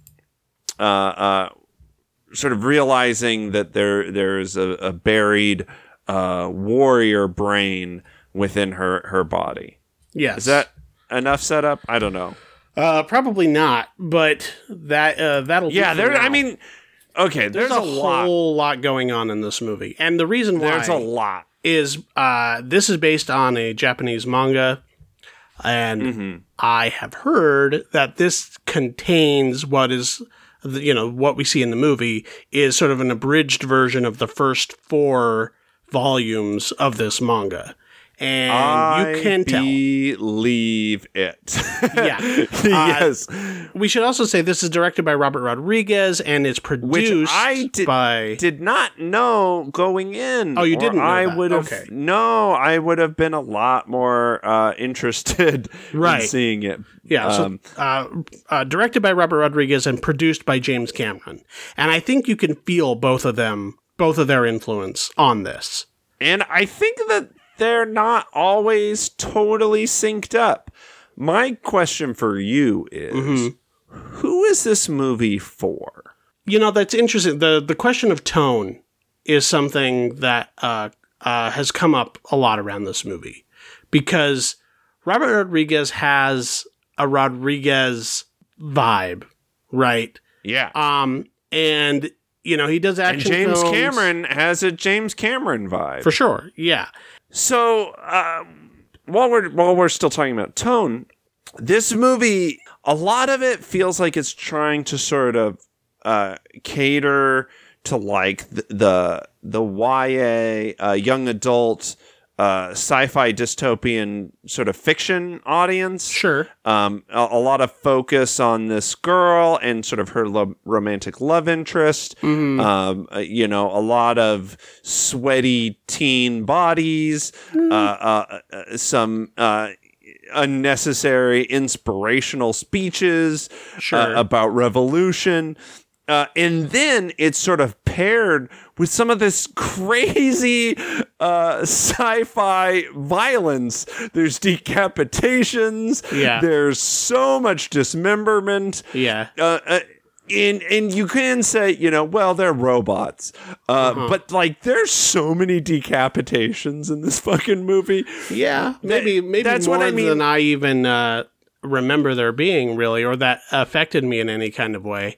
Sort of realizing that there's a buried warrior brain within her body. Yes. Is that enough setup? I don't know. Probably not, but that'll do Yeah, for now. I mean, okay, there's a lot. whole lot going on in this movie. And the reason why There's a lot. is this is based on a Japanese manga, and I have heard that this contains what is, what we see in the movie is sort of an abridged version of the first 4 volumes of this manga. And you can tell. Believe it. Yeah. Yes. We should also say this is directed by Robert Rodriguez and it's produced Which I by... did not know going in. Oh, you didn't know I that. would have. Okay. No, I would have been a lot more interested Right. in seeing it. Yeah, directed by Robert Rodriguez and produced by James Cameron. And I think you can feel both of their influence on this. And I think that they're not always totally synced up. My question for you is, who is this movie for? That's interesting. The question of tone is something that has come up a lot around this movie because Robert Rodriguez has a Rodriguez vibe, right? Yeah. And he does action and James films. Cameron has a James Cameron vibe. For sure. Yeah. So, while we're still talking about tone, this movie, a lot of it feels like it's trying to sort of cater to like the YA young adult sci-fi dystopian sort of fiction audience. Sure. A lot of focus on this girl and sort of her romantic love interest. Mm-hmm. A lot of sweaty teen bodies, some unnecessary inspirational speeches about revolution. And then it's sort of paired with some of this crazy sci-fi violence. There's decapitations. Yeah. There's so much dismemberment. Yeah. And you can say, well, they're robots. But like, there's so many decapitations in this fucking movie. Yeah. Maybe that's more what I mean. than I even remember there being, really, or that affected me in any kind of way.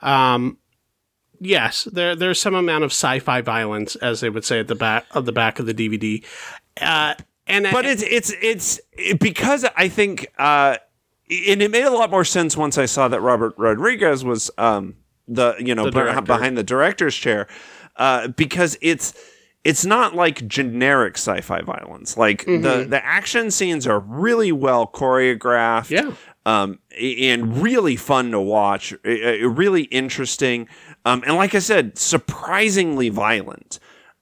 Yes, there's some amount of sci-fi violence, as they would say at the back of the DVD. But it's because I think, and it made a lot more sense once I saw that Robert Rodriguez was behind the director's chair, because it's not like generic sci-fi violence. Like the action scenes are really well choreographed. Yeah. And really fun to watch, really interesting, and like I said, surprisingly violent.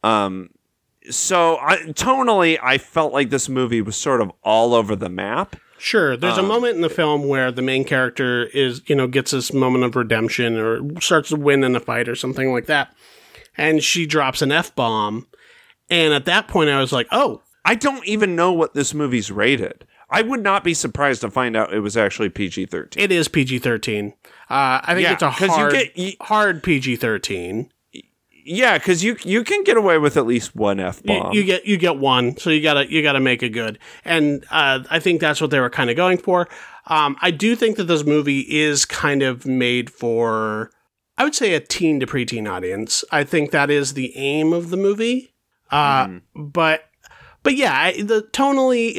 So tonally, I felt like this movie was sort of all over the map. Sure, there's a moment in the film where the main character gets this moment of redemption or starts to win in a fight or something like that, and she drops an F-bomb, and at that point I was like, oh. I don't even know what this movie's rated. I would not be surprised to find out it was actually PG-13. It is PG-13. I think it's a hard PG-13. Yeah, because you can get away with at least one F-bomb. You get one, so you gotta make it good. And I think that's what they were kind of going for. I do think that this movie is kind of made for, I would say, a teen to preteen audience. I think that is the aim of the movie. But yeah, tonally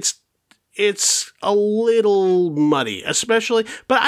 it's a little muddy, especially, but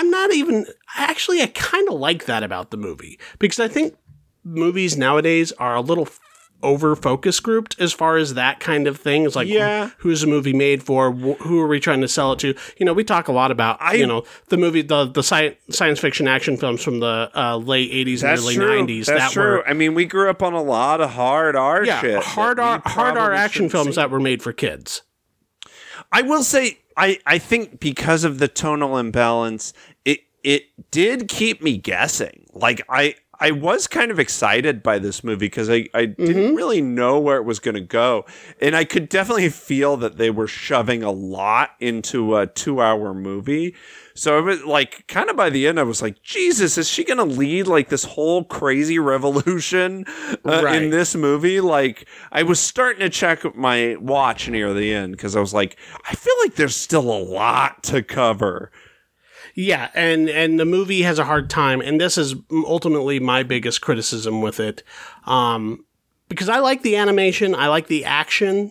I kind of like that about the movie, because I think movies nowadays are a little over focus grouped as far as that kind of thing. It's like, who's the movie made for? Who are we trying to sell it to? We talk a lot about, the movie, the science fiction action films from the late 80s and early 90s. That's true. I mean, we grew up on a lot of hard R shit. Hard R action films that were made for kids. I will say, I think because of the tonal imbalance, it did keep me guessing. Like, I was kind of excited by this movie because I didn't really know where it was going to go. And I could definitely feel that they were shoving a lot into a 2-hour movie. So it was like, kind of by the end, I was like, Jesus, is she going to lead like this whole crazy revolution in this movie? Like, I was starting to check my watch near the end because I was like, I feel like there's still a lot to cover. Yeah, and the movie has a hard time, and this is ultimately my biggest criticism with it, because I like the animation, I like the action,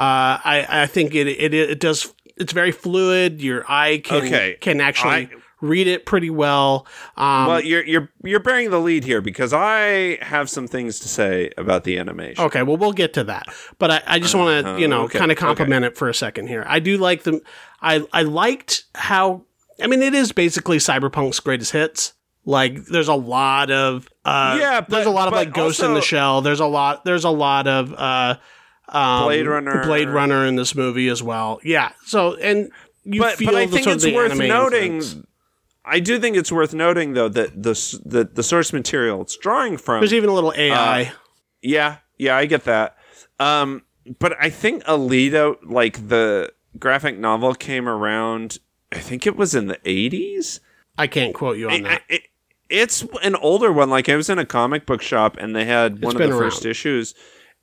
I think it does. It's very fluid. Your eye can actually read it pretty well. Well, you're bearing the lead here because I have some things to say about the animation. Okay, well, we'll get to that, but I just want to kind of compliment it for a second here. I do like them. I liked how. I mean, it is basically Cyberpunk's greatest hits. Like, there's a lot of there's a lot of like Ghost in the Shell. There's a lot of Blade Runner in this movie as well. Yeah. So, and you feel I think it's worth noting. Influence. I do think it's worth noting though that the source material it's drawing from. There's even a little AI. Yeah, I get that. But I think Alita, like the graphic novel, came around. I think it was in the 80s. I can't quote you on that. It's an older one. Like, I was in a comic book shop and they had one of the first issues.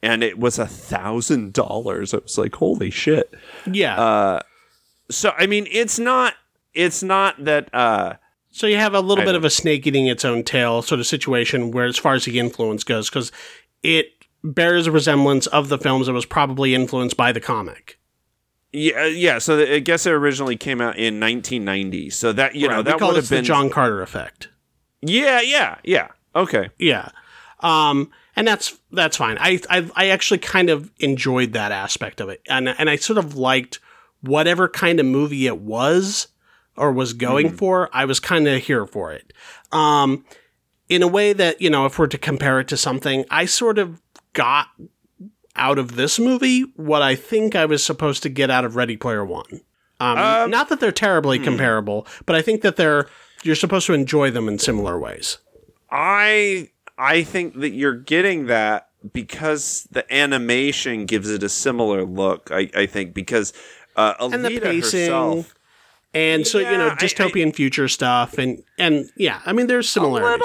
and it was $1,000. I was like, holy shit. Yeah. So I mean, it's not that. So you have a little bit of a snake eating its own tail sort of situation where, as far as the influence goes, because it bears a resemblance of the films that was probably influenced by the comic. Yeah. So I guess it originally came out in 1990. So that that would have been the John Carter effect. Yeah. Okay. Yeah. And that's fine. I actually kind of enjoyed that aspect of it, and I sort of liked whatever kind of movie it was or was going for. I was kind of here for it. In a way that, if we're to compare it to something, I sort of got out of this movie what I think I was supposed to get out of Ready Player One. Not that they're terribly comparable, but I think that you're supposed to enjoy them in similar ways. I think that you're getting that because the animation gives it a similar look. I think because Alita and the pacing, herself, and so dystopian future stuff, and yeah, I mean there's similarities.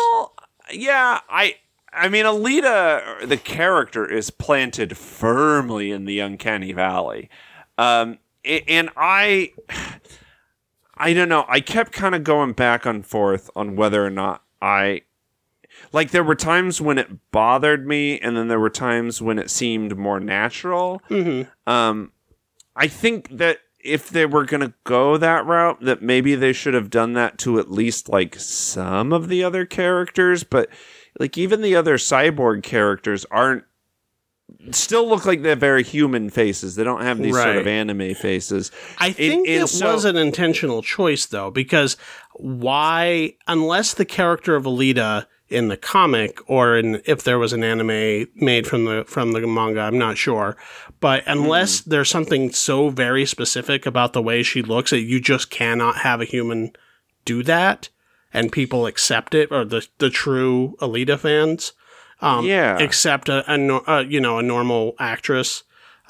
I mean Alita, the character, is planted firmly in the uncanny valley, and I don't know. I kept kind of going back and forth on whether or not there were times when it bothered me, and then there were times when it seemed more natural. Mm-hmm. I think that if they were going to go that route, that maybe they should have done that to at least some of the other characters, but even the other cyborg characters still look like they're very human faces. They don't have these sort of anime faces. I think it was an intentional choice, though, because why, unless the character of Alita in the comic, or if there was an anime made from the manga, I'm not sure. But unless there's something so very specific about the way she looks that you just cannot have a human do that, and people accept it, or the true Alita fans, accept a normal actress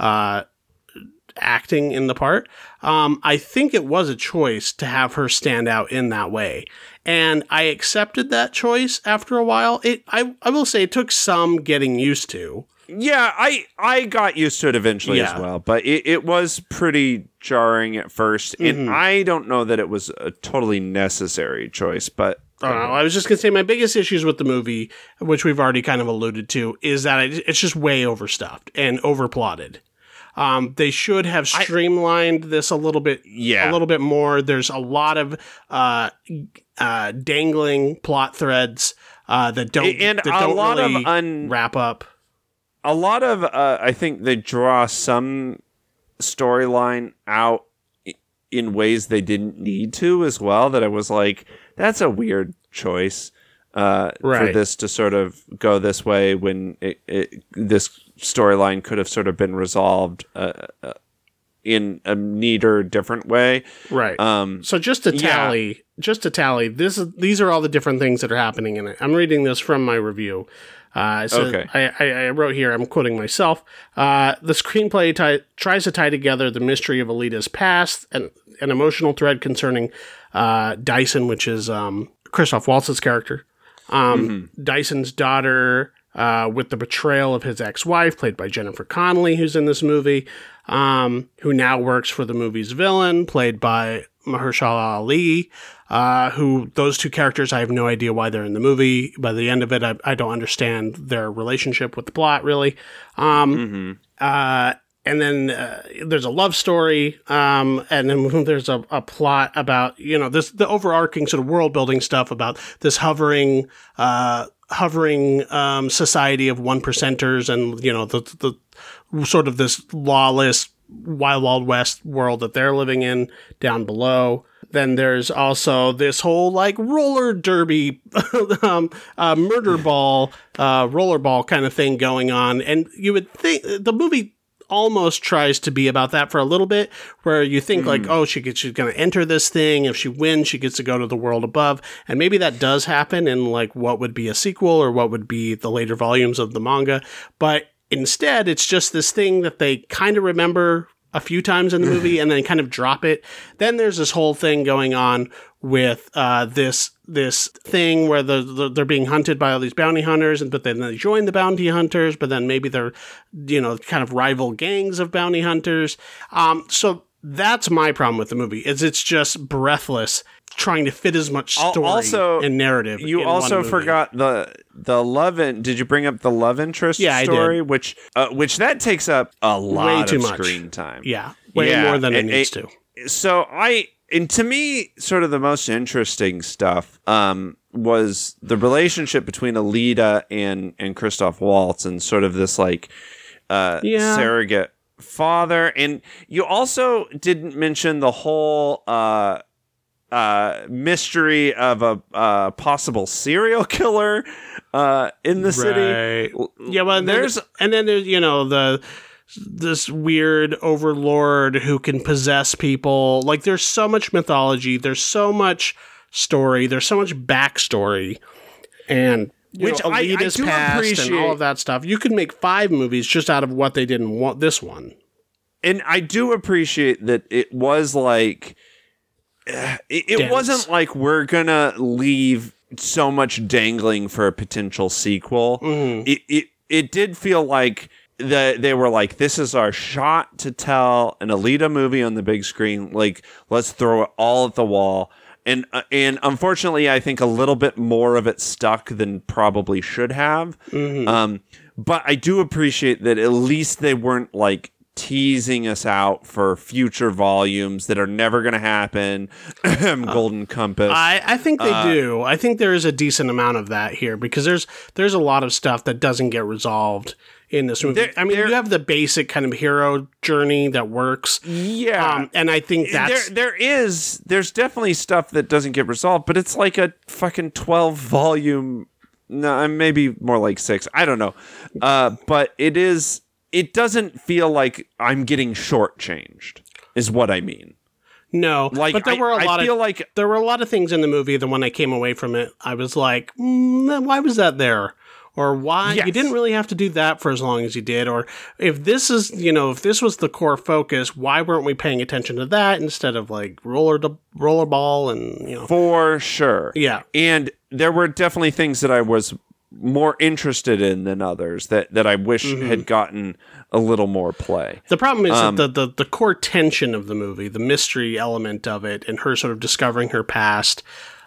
acting in the part. I think it was a choice to have her stand out in that way. And I accepted that choice after a while. I will say it took some getting used to. Yeah, I got used to it eventually as well, but it was pretty jarring at first, and I don't know that it was a totally necessary choice, but... I was just going to say my biggest issues with the movie, which we've already kind of alluded to, is that it's just way overstuffed and overplotted. They should have streamlined this a little bit more. There's a lot of dangling plot threads that don't wrap up. A lot of I think they draw some storyline out in ways they didn't need to as well, that I was like, that's a weird choice for this to sort of go this way when this storyline could have sort of been resolved in a neater, different way. Right. So just to tally, these are all the different things that are happening in it. I'm reading this from my review. Okay. I wrote here, I'm quoting myself. The screenplay tries to tie together the mystery of Alita's past and an emotional thread concerning Dyson, which is Christoph Waltz's character. Dyson's daughter, with the betrayal of his ex-wife, played by Jennifer Connelly, who's in this movie, who now works for the movie's villain, played by Mahershala Ali, who those two characters, I have no idea why they're in the movie. By the end of it, I don't understand their relationship with the plot, really. And then there's a love story, and then there's a plot about, the overarching sort of world building stuff about this hovering society of 1%ers, and the sort of this lawless Wild Wild West world that they're living in down below. Then there's also this whole roller derby, murder ball, rollerball kind of thing going on, and you would think the movie almost tries to be about that for a little bit, where you think she's going to enter this thing. If she wins, she gets to go to the world above. And maybe that does happen in what would be a sequel or what would be the later volumes of the manga. But instead, it's just this thing that they kind of remember a few times in the movie and then kind of drop it. Then there's this whole thing going on with this thing where they're being hunted by all these bounty hunters, but then they join the bounty hunters, but then maybe they're, kind of rival gangs of bounty hunters. So that's my problem with the movie, is it's just breathless, trying to fit as much story and narrative. You also forgot the love did you bring up the love interest story? I did. Which that takes up a lot of screen time. Yeah, way more than it needs to. So to me, sort of the most interesting stuff was the relationship between Alita and Christoph Waltz, and sort of this surrogate father. And you also didn't mention the whole mystery of a possible serial killer in the city. Yeah, well, there's this weird overlord who can possess people. Like, there's so much mythology, there's so much story, there's so much backstory, and Alita's past and all of that stuff. You could make 5 movies just out of what they didn't want this one. And I do appreciate that it was like it wasn't like we're gonna leave so much dangling for a potential sequel. Mm-hmm. It did feel like they were like, this is our shot to tell an Alita movie on the big screen. Like, let's throw it all at the wall. And unfortunately, I think a little bit more of it stuck than probably should have. Mm-hmm. But I do appreciate that at least they weren't like teasing us out for future volumes that are never going to happen. Golden Compass. I think they do. I think there is a decent amount of that here, because there's a lot of stuff that doesn't get resolved in this movie. You have the basic kind of hero journey that works. Yeah. And I think that's... There's definitely stuff that doesn't get resolved, but it's like a fucking 12 volume... No, maybe more like 6. I don't know. But it doesn't feel like I'm getting shortchanged, is what I mean. No, but there were a lot of things in the movie that when I came away from it, I was like, why was that there? Or why you didn't really have to do that for as long as you did? Or if this is, if this was the core focus, why weren't we paying attention to that instead of like rollerball and For sure, yeah. And there were definitely things that I was more interested in than others that I wish had gotten a little more play. The problem is that the core tension of the movie, the mystery element of it, and her sort of discovering her past,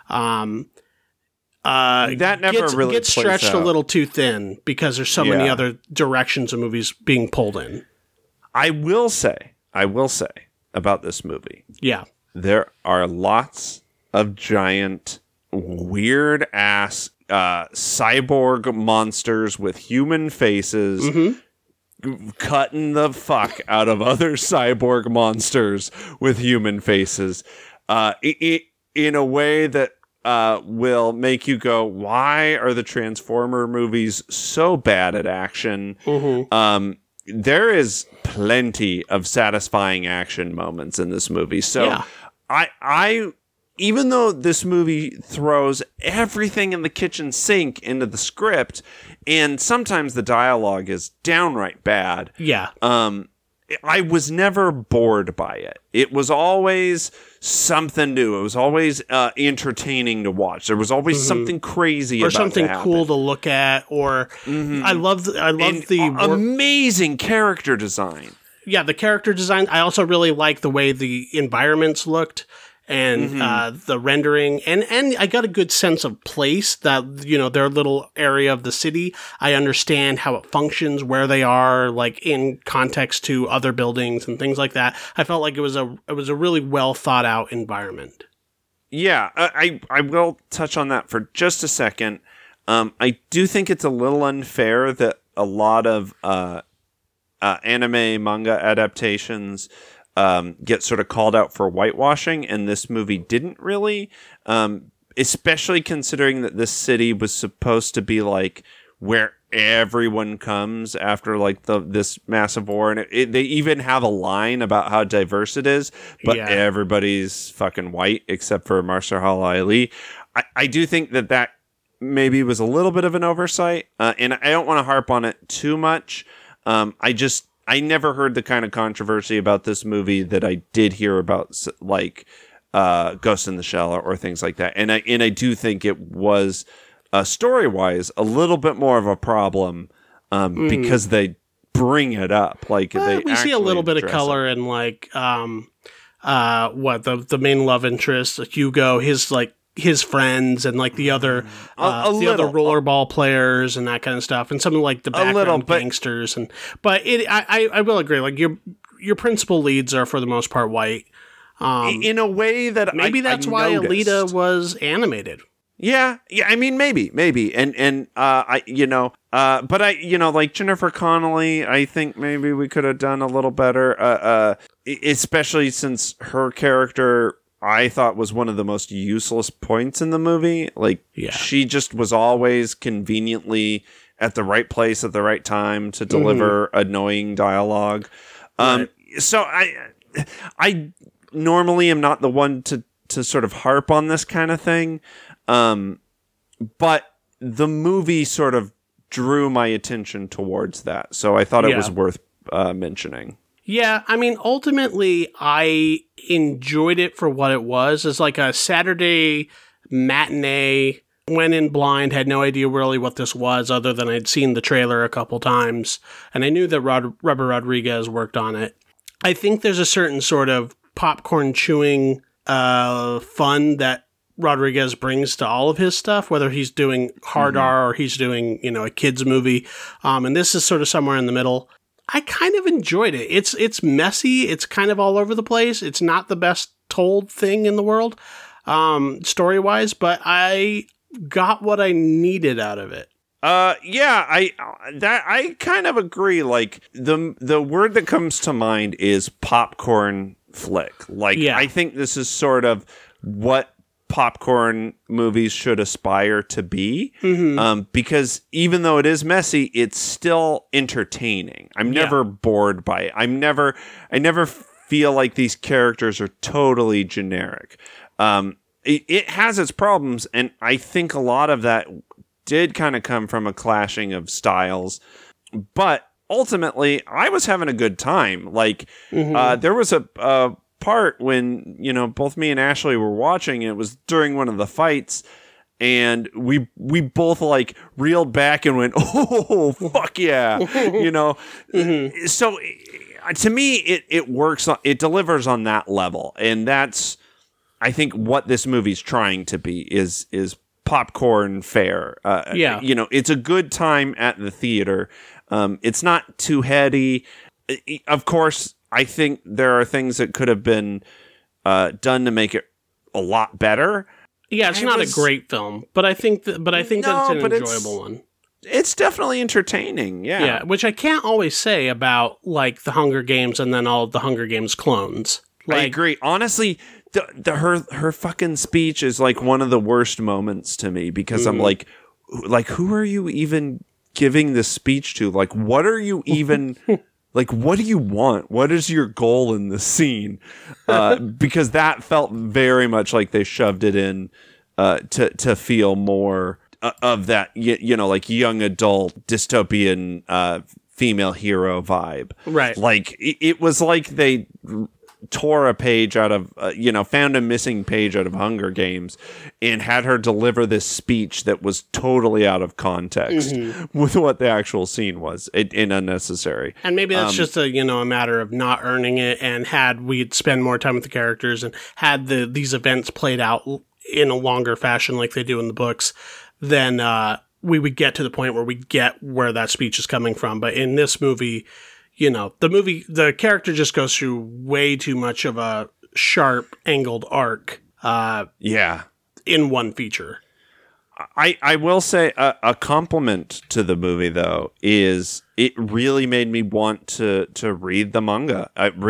that never really gets stretched a little too thin because there's so many other directions of movies being pulled in. I will say about this movie. Yeah. There are lots of giant, weird ass cyborg monsters with human faces cutting the fuck out of other cyborg monsters with human faces in a way that will make you go, why are the Transformer movies so bad at action? There is plenty of satisfying action moments in this movie. So I even though this movie throws everything in the kitchen sink into the script, and sometimes the dialogue is downright bad. Yeah. I was never bored by it. It was always something new. It was always entertaining to watch. There was always something crazy or about something cool to look at. Or I love the amazing character design. Yeah, the character design. I also really like the way the environments looked. And the rendering, and I got a good sense of place, that, their little area of the city. I understand how it functions, where they are, like in context to other buildings and things like that. I felt like it was a really well thought out environment. Yeah, I will touch on that for just a second. I do think it's a little unfair that a lot of anime manga adaptations get sort of called out for whitewashing, and this movie didn't really, especially considering that this city was supposed to be like where everyone comes after like this massive war, and they even have a line about how diverse it is, but everybody's fucking white except for Mahershala Ali. I do think that maybe was a little bit of an oversight, and I don't want to harp on it too much. I just I never heard the kind of controversy about this movie that I did hear about, like Ghost in the Shell or things like that. And I do think it was story-wise a little bit more of a problem because they bring it up. Like we see a little bit of color in like the main love interest, Hugo, his friends, and like the other rollerball players and that kind of stuff, and some of like the background gangsters. But I will agree, like your principal leads are for the most part white. In a way that maybe that's why noticed. Alita was animated. Yeah. I mean, maybe, and but like Jennifer Connelly, I think maybe we could have done a little better, especially since her character, I thought, was one of the most useless points in the movie. Like, she just was always conveniently at the right place at the right time to deliver annoying dialogue. Right. So I normally am not the one to sort of harp on this kind of thing. But the movie sort of drew my attention towards that. So I thought it was worth mentioning. Yeah, I mean, ultimately, I enjoyed it for what it was. It's like a Saturday matinee, went in blind, had no idea really what this was other than I'd seen the trailer a couple times. And I knew that Robert Rodriguez worked on it. I think there's a certain sort of popcorn chewing fun that Rodriguez brings to all of his stuff, whether he's doing hard R or he's doing, a kid's movie. And this is sort of somewhere in the middle. I kind of enjoyed it. It's messy. It's kind of all over the place. It's not the best told thing in the world, story-wise, but I got what I needed out of it. I kind of agree. Like the word that comes to mind is popcorn flick. Like, I think this is sort of what popcorn movies should aspire to be, because even though it is messy, it's still entertaining. I'm never bored by it. I never feel like these characters are totally generic. It has its problems, and I think a lot of that did kind of come from a clashing of styles, but ultimately I was having a good time. Like, there was a part when, both me and Ashley were watching. It was during one of the fights, and we both like reeled back and went, "Oh, fuck yeah." So to me, it works. It delivers on that level. And that's, I think, what this movie's trying to be is popcorn fare. It's a good time at the theater. It's not too heady. Of course, I think there are things that could have been done to make it a lot better. Yeah, it's not a great film, but I think that it's an enjoyable one. It's definitely entertaining. Yeah. Yeah, which I can't always say about like the Hunger Games and then all the Hunger Games clones. Like, I agree. Honestly, her fucking speech is like one of the worst moments to me, because I'm like, who are you even giving this speech to? Like, what are you even like, what do you want? What is your goal in this scene? Because that felt very much like they shoved it in to feel more of that, like young adult dystopian female hero vibe. Right. Like, it was like they tore a page out of, found a missing page out of Hunger Games and had her deliver this speech that was totally out of context with what the actual scene was, and unnecessary. And maybe that's just a matter of not earning it, and had we'd spend more time with the characters and had these events played out in a longer fashion like they do in the books, then we would get to the point where we get where that speech is coming from. But in this movie, the character just goes through way too much of a sharp, angled arc. In one feature. I will say a compliment to the movie, though, is it really made me want to read the manga.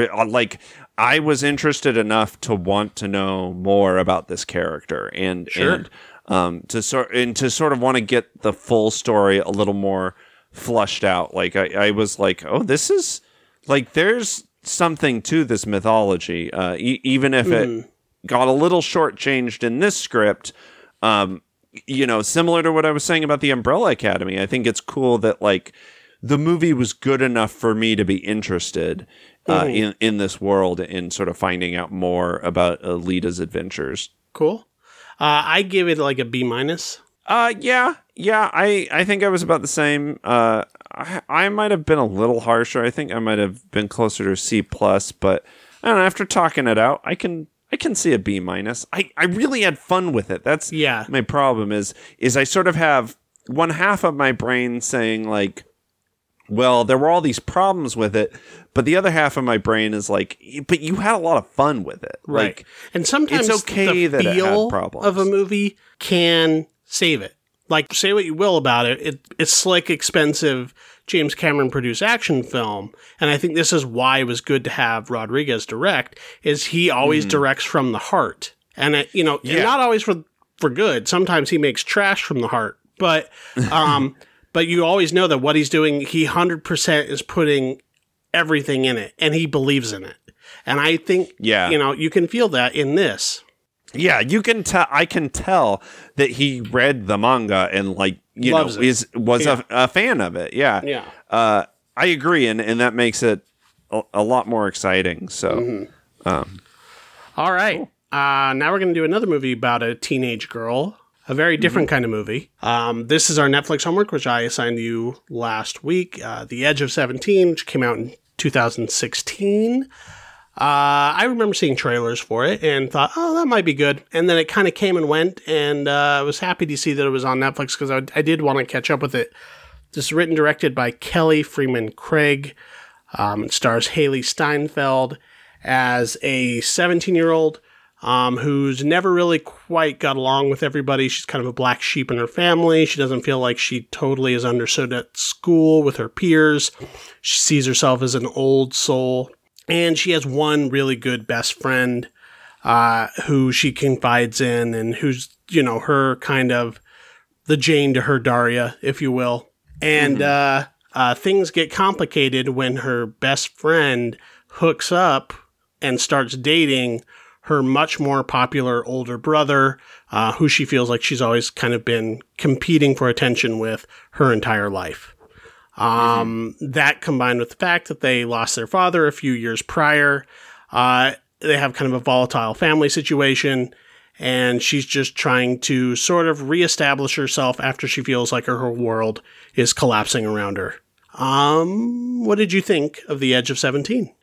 I was interested enough to want to know more about this character, and to sort of want to get the full story a little more flushed out. Like, I was like, oh, this is like, there's something to this mythology, even if it got a little shortchanged in this script. Similar to what I was saying about the Umbrella Academy, I think it's cool that, like, the movie was good enough for me to be interested in this world and sort of finding out more about Alita's adventures. Cool. I give it like a B minus. Yeah. I think I was about the same. I might have been a little harsher. I think I might have been closer to a C plus, but I don't know. After talking it out, I can see a B minus. I really had fun with it. That's my problem is I sort of have one half of my brain saying like, well, there were all these problems with it, but the other half of my brain is like, but you had a lot of fun with it. Right. Like, and sometimes it's okay the that it feel had problems. of a movie can save it. Like, say what you will about it. It's slick, expensive, James Cameron produced action film. And I think this is why it was good to have Rodriguez direct, is he always directs from the heart. And, and not always for good. Sometimes he makes trash from the heart. But but you always know that what he's doing, he 100% is putting everything in it. And he believes in it. And I think, you can feel that in this. Yeah, you can tell. I can tell that he read the manga and was a fan of it. Yeah. I agree, and that makes it a lot more exciting. So, all right. Cool. Now we're going to do another movie about a teenage girl, a very different kind of movie. This is our Netflix homework, which I assigned you last week. The Edge of 17, which came out in 2016. I remember seeing trailers for it and thought, oh, that might be good. And then it kind of came and went, and I was happy to see that it was on Netflix because I did want to catch up with it. This is written and directed by Kelly Freeman Craig. It stars Haley Steinfeld as a 17-year-old who's never really quite got along with everybody. She's kind of a black sheep in her family. She doesn't feel like she totally is understood at school with her peers. She sees herself as an old soul. And she has one really good best friend who she confides in and who's, her kind of the Jane to her Daria, if you will. And things get complicated when her best friend hooks up and starts dating her much more popular older brother, who she feels like she's always kind of been competing for attention with her entire life. That combined with the fact that they lost their father a few years prior, they have kind of a volatile family situation, and she's just trying to sort of reestablish herself after she feels like her whole world is collapsing around her. What did you think of The Edge of 17?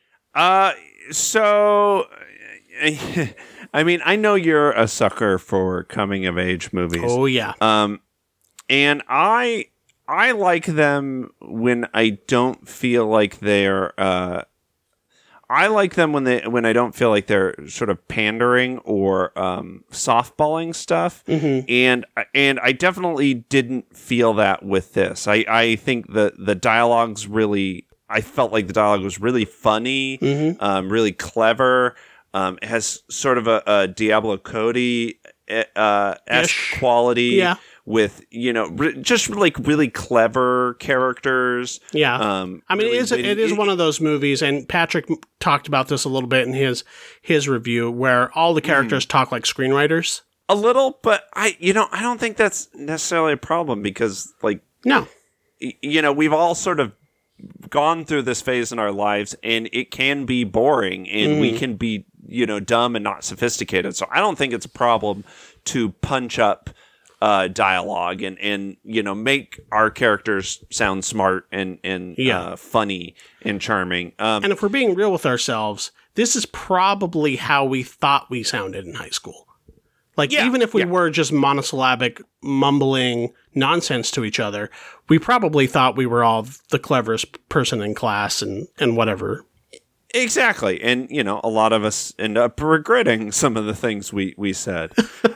So, I mean, I know you're a sucker for coming of age movies. Oh, yeah. And I like them when I don't feel like they're. I like them when I don't feel like they're sort of pandering or softballing stuff. And I definitely didn't feel that with this. I think the dialogue's really. I felt like the dialogue was really funny, really clever. It has sort of a Diablo Cody esque quality. Yeah. With, just like really clever characters. Yeah. I mean, it is one of those movies, and Patrick talked about this a little bit in his review, where all the characters talk like screenwriters. A little, but I don't think that's necessarily a problem because, no. We've all sort of gone through this phase in our lives, and it can be boring, and we can be, dumb and not sophisticated. So I don't think it's a problem to punch up dialogue and make our characters sound smart and funny and charming. And if we're being real with ourselves, this is probably how we thought we sounded in high school. Even if we were just monosyllabic, mumbling nonsense to each other, we probably thought we were all the cleverest person in class and whatever. Exactly. And, a lot of us end up regretting some of the things we said.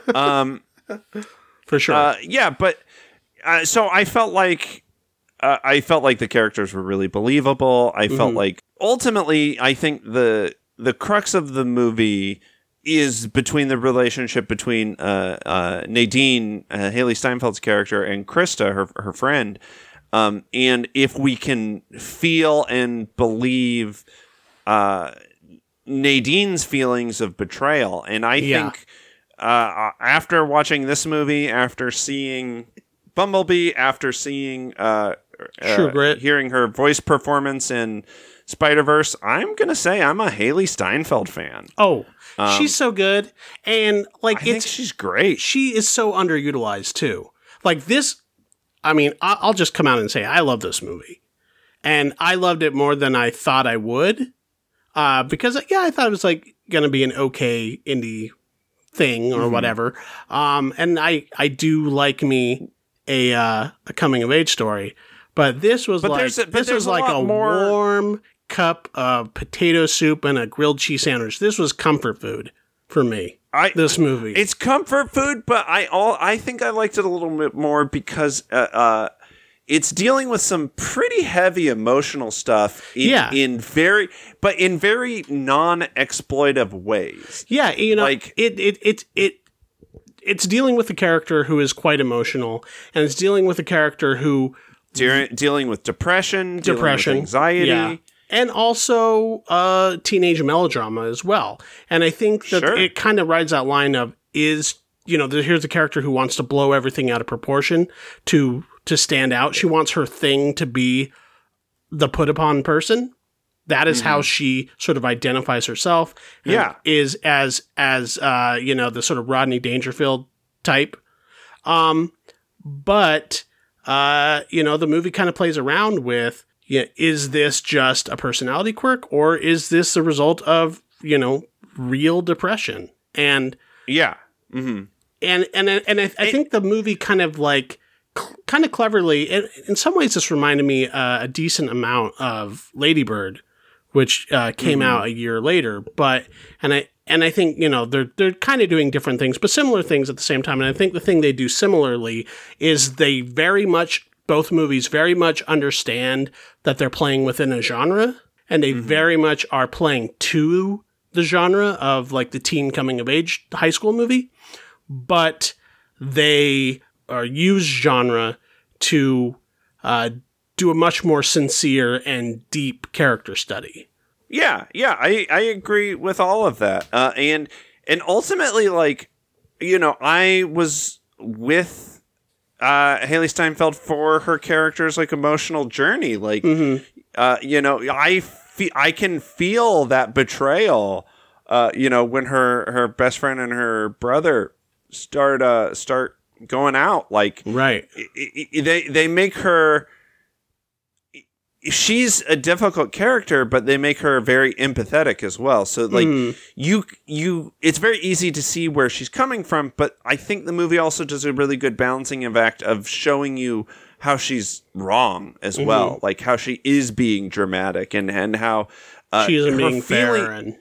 For sure. But so I felt like the characters were really believable. I felt like ultimately, I think the crux of the movie is between the relationship between Nadine, Haley Steinfeld's character, and Krista, her friend. And if we can feel and believe Nadine's feelings of betrayal, and I think. After watching this movie, after seeing Bumblebee, after seeing True Grit. hearing her voice performance in Spider-Verse, I'm going to say I'm a Haley Steinfeld fan. Oh, she's so good. And like, I think she's great. She is so underutilized too. Like this, I mean, I'll just come out and say I love this movie. And I loved it more than I thought I would. Because, yeah, I thought it was like going to be an okay indie thing or whatever. And I do like me a coming of age story. But this was like a warm cup of potato soup and a grilled cheese sandwich. This was comfort food for me. This movie. It's comfort food, but I think I liked it a little bit more because it's dealing with some pretty heavy emotional stuff in very non-exploitive ways. Yeah, you know, like it's dealing with a character who is quite emotional, and it's dealing with a character who dealing with depression, dealing with anxiety. Yeah. And also teenage melodrama as well. And I think that it kind of rides that line of here's a character who wants to blow everything out of proportion to stand out. She wants her thing to be the put upon person. That is how she sort of identifies herself. Is as the sort of Rodney Dangerfield type. But the movie kind of plays around with, is this just a personality quirk, or is this the result of, real depression? And I think the movie kind of cleverly, in some ways this reminded me a decent amount of Lady Bird, which came out a year later. But I think they're kind of doing different things, but similar things at the same time. And I think the thing they do similarly is both movies very much understand that they're playing within a genre, and they very much are playing to the genre of like the teen coming of age high school movie, but they use genre to do a much more sincere and deep character study. Yeah, I agree with all of that. And ultimately, I was with Haley Steinfeld for her character's emotional journey. I can feel that betrayal. When her best friend and her brother start going out. They make her. She's a difficult character, but they make her very empathetic as well. So it's very easy to see where she's coming from, but I think the movie also does a really good balancing act of showing you how she's wrong as well. Like how she is being dramatic and how she isn't being fair. And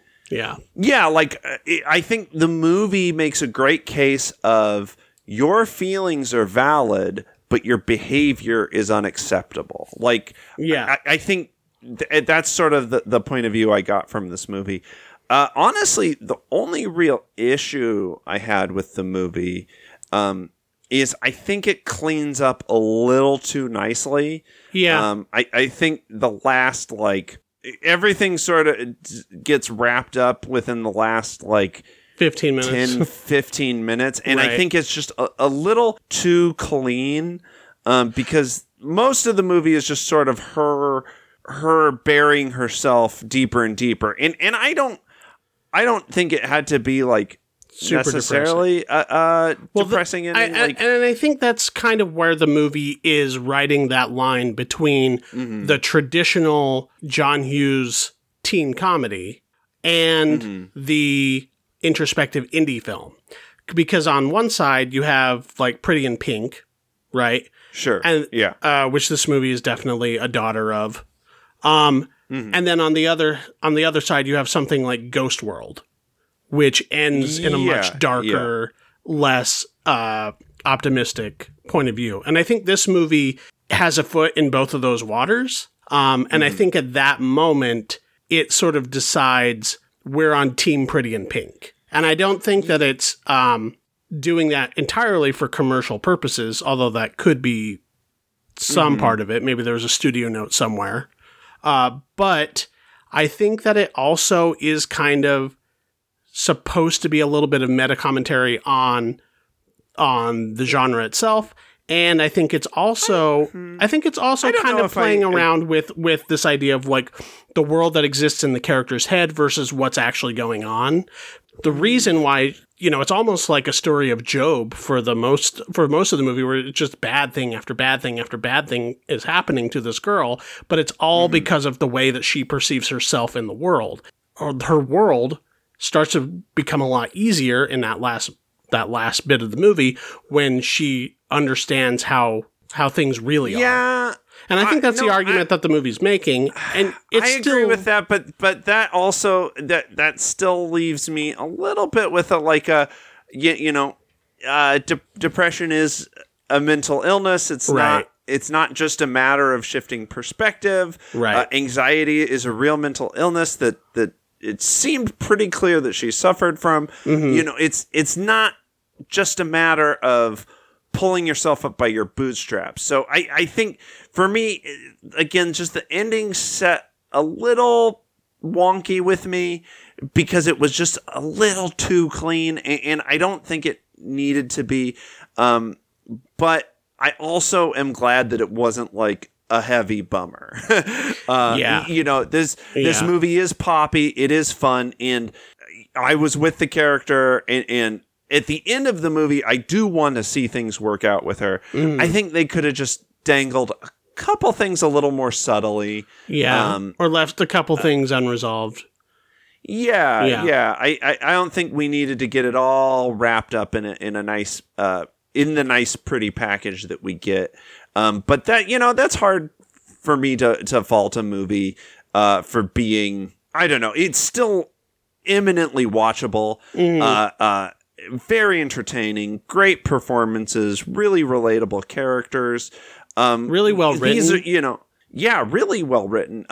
I think the movie makes a great case of your feelings are valid, but your behavior is unacceptable. I think that's sort of the point of view I got from this movie. Honestly, the only real issue I had with the movie is I think it cleans up a little too nicely. Yeah. I think the last, everything sort of gets wrapped up within the last, 15 minutes. 10, 15 minutes. And Right. I think it's just a little too clean because most of the movie is just sort of her burying herself deeper and deeper. And I don't think it had to be Super necessarily depressing. And I think that's kind of where the movie is riding that line between the traditional John Hughes teen comedy and the introspective indie film, because on one side you have Pretty in Pink, right? Sure. And which this movie is definitely a daughter of. And then on the other side you have something like Ghost World, which ends in a much darker, less optimistic point of view. And I think this movie has a foot in both of those waters. And I think at that moment it sort of decides we're on Team Pretty in Pink. And I don't think that it's doing that entirely for commercial purposes, although that could be some part of it. Maybe there was a studio note somewhere. But I think that it also is kind of supposed to be a little bit of meta commentary on the genre itself And I think it's also kind of playing around with this idea of like the world that exists in the character's head versus what's actually going on. The reason why, it's almost like a story of Job for most of the movie, where it's just bad thing after bad thing after bad thing is happening to this girl, but it's all because of the way that she perceives herself in the world. Or her world starts to become a lot easier in that last bit of the movie when she understands how things really are. And I think that's the argument that the movie's making. And I agree with that, but that also that still leaves me a little bit with depression is a mental illness. It's not. It's not just a matter of shifting perspective. Right. Anxiety is a real mental illness that it seemed pretty clear that she suffered from. It's not just a matter of pulling yourself up by your bootstraps. So I think for me, again, just the ending set a little wonky with me because it was just a little too clean, and I don't think it needed to be. But I also am glad that it wasn't like a heavy bummer. This movie is poppy. It is fun. And I was with the character and at the end of the movie, I do want to see things work out with her. I think they could have just dangled a couple things a little more subtly. Or left a couple things unresolved. I don't think we needed to get it all wrapped up in a nice in the nice pretty package that we get. But that that's hard for me to fault a movie for being, I don't know, it's still eminently watchable. Very entertaining, great performances, really relatable characters, really well written. These are, really well written.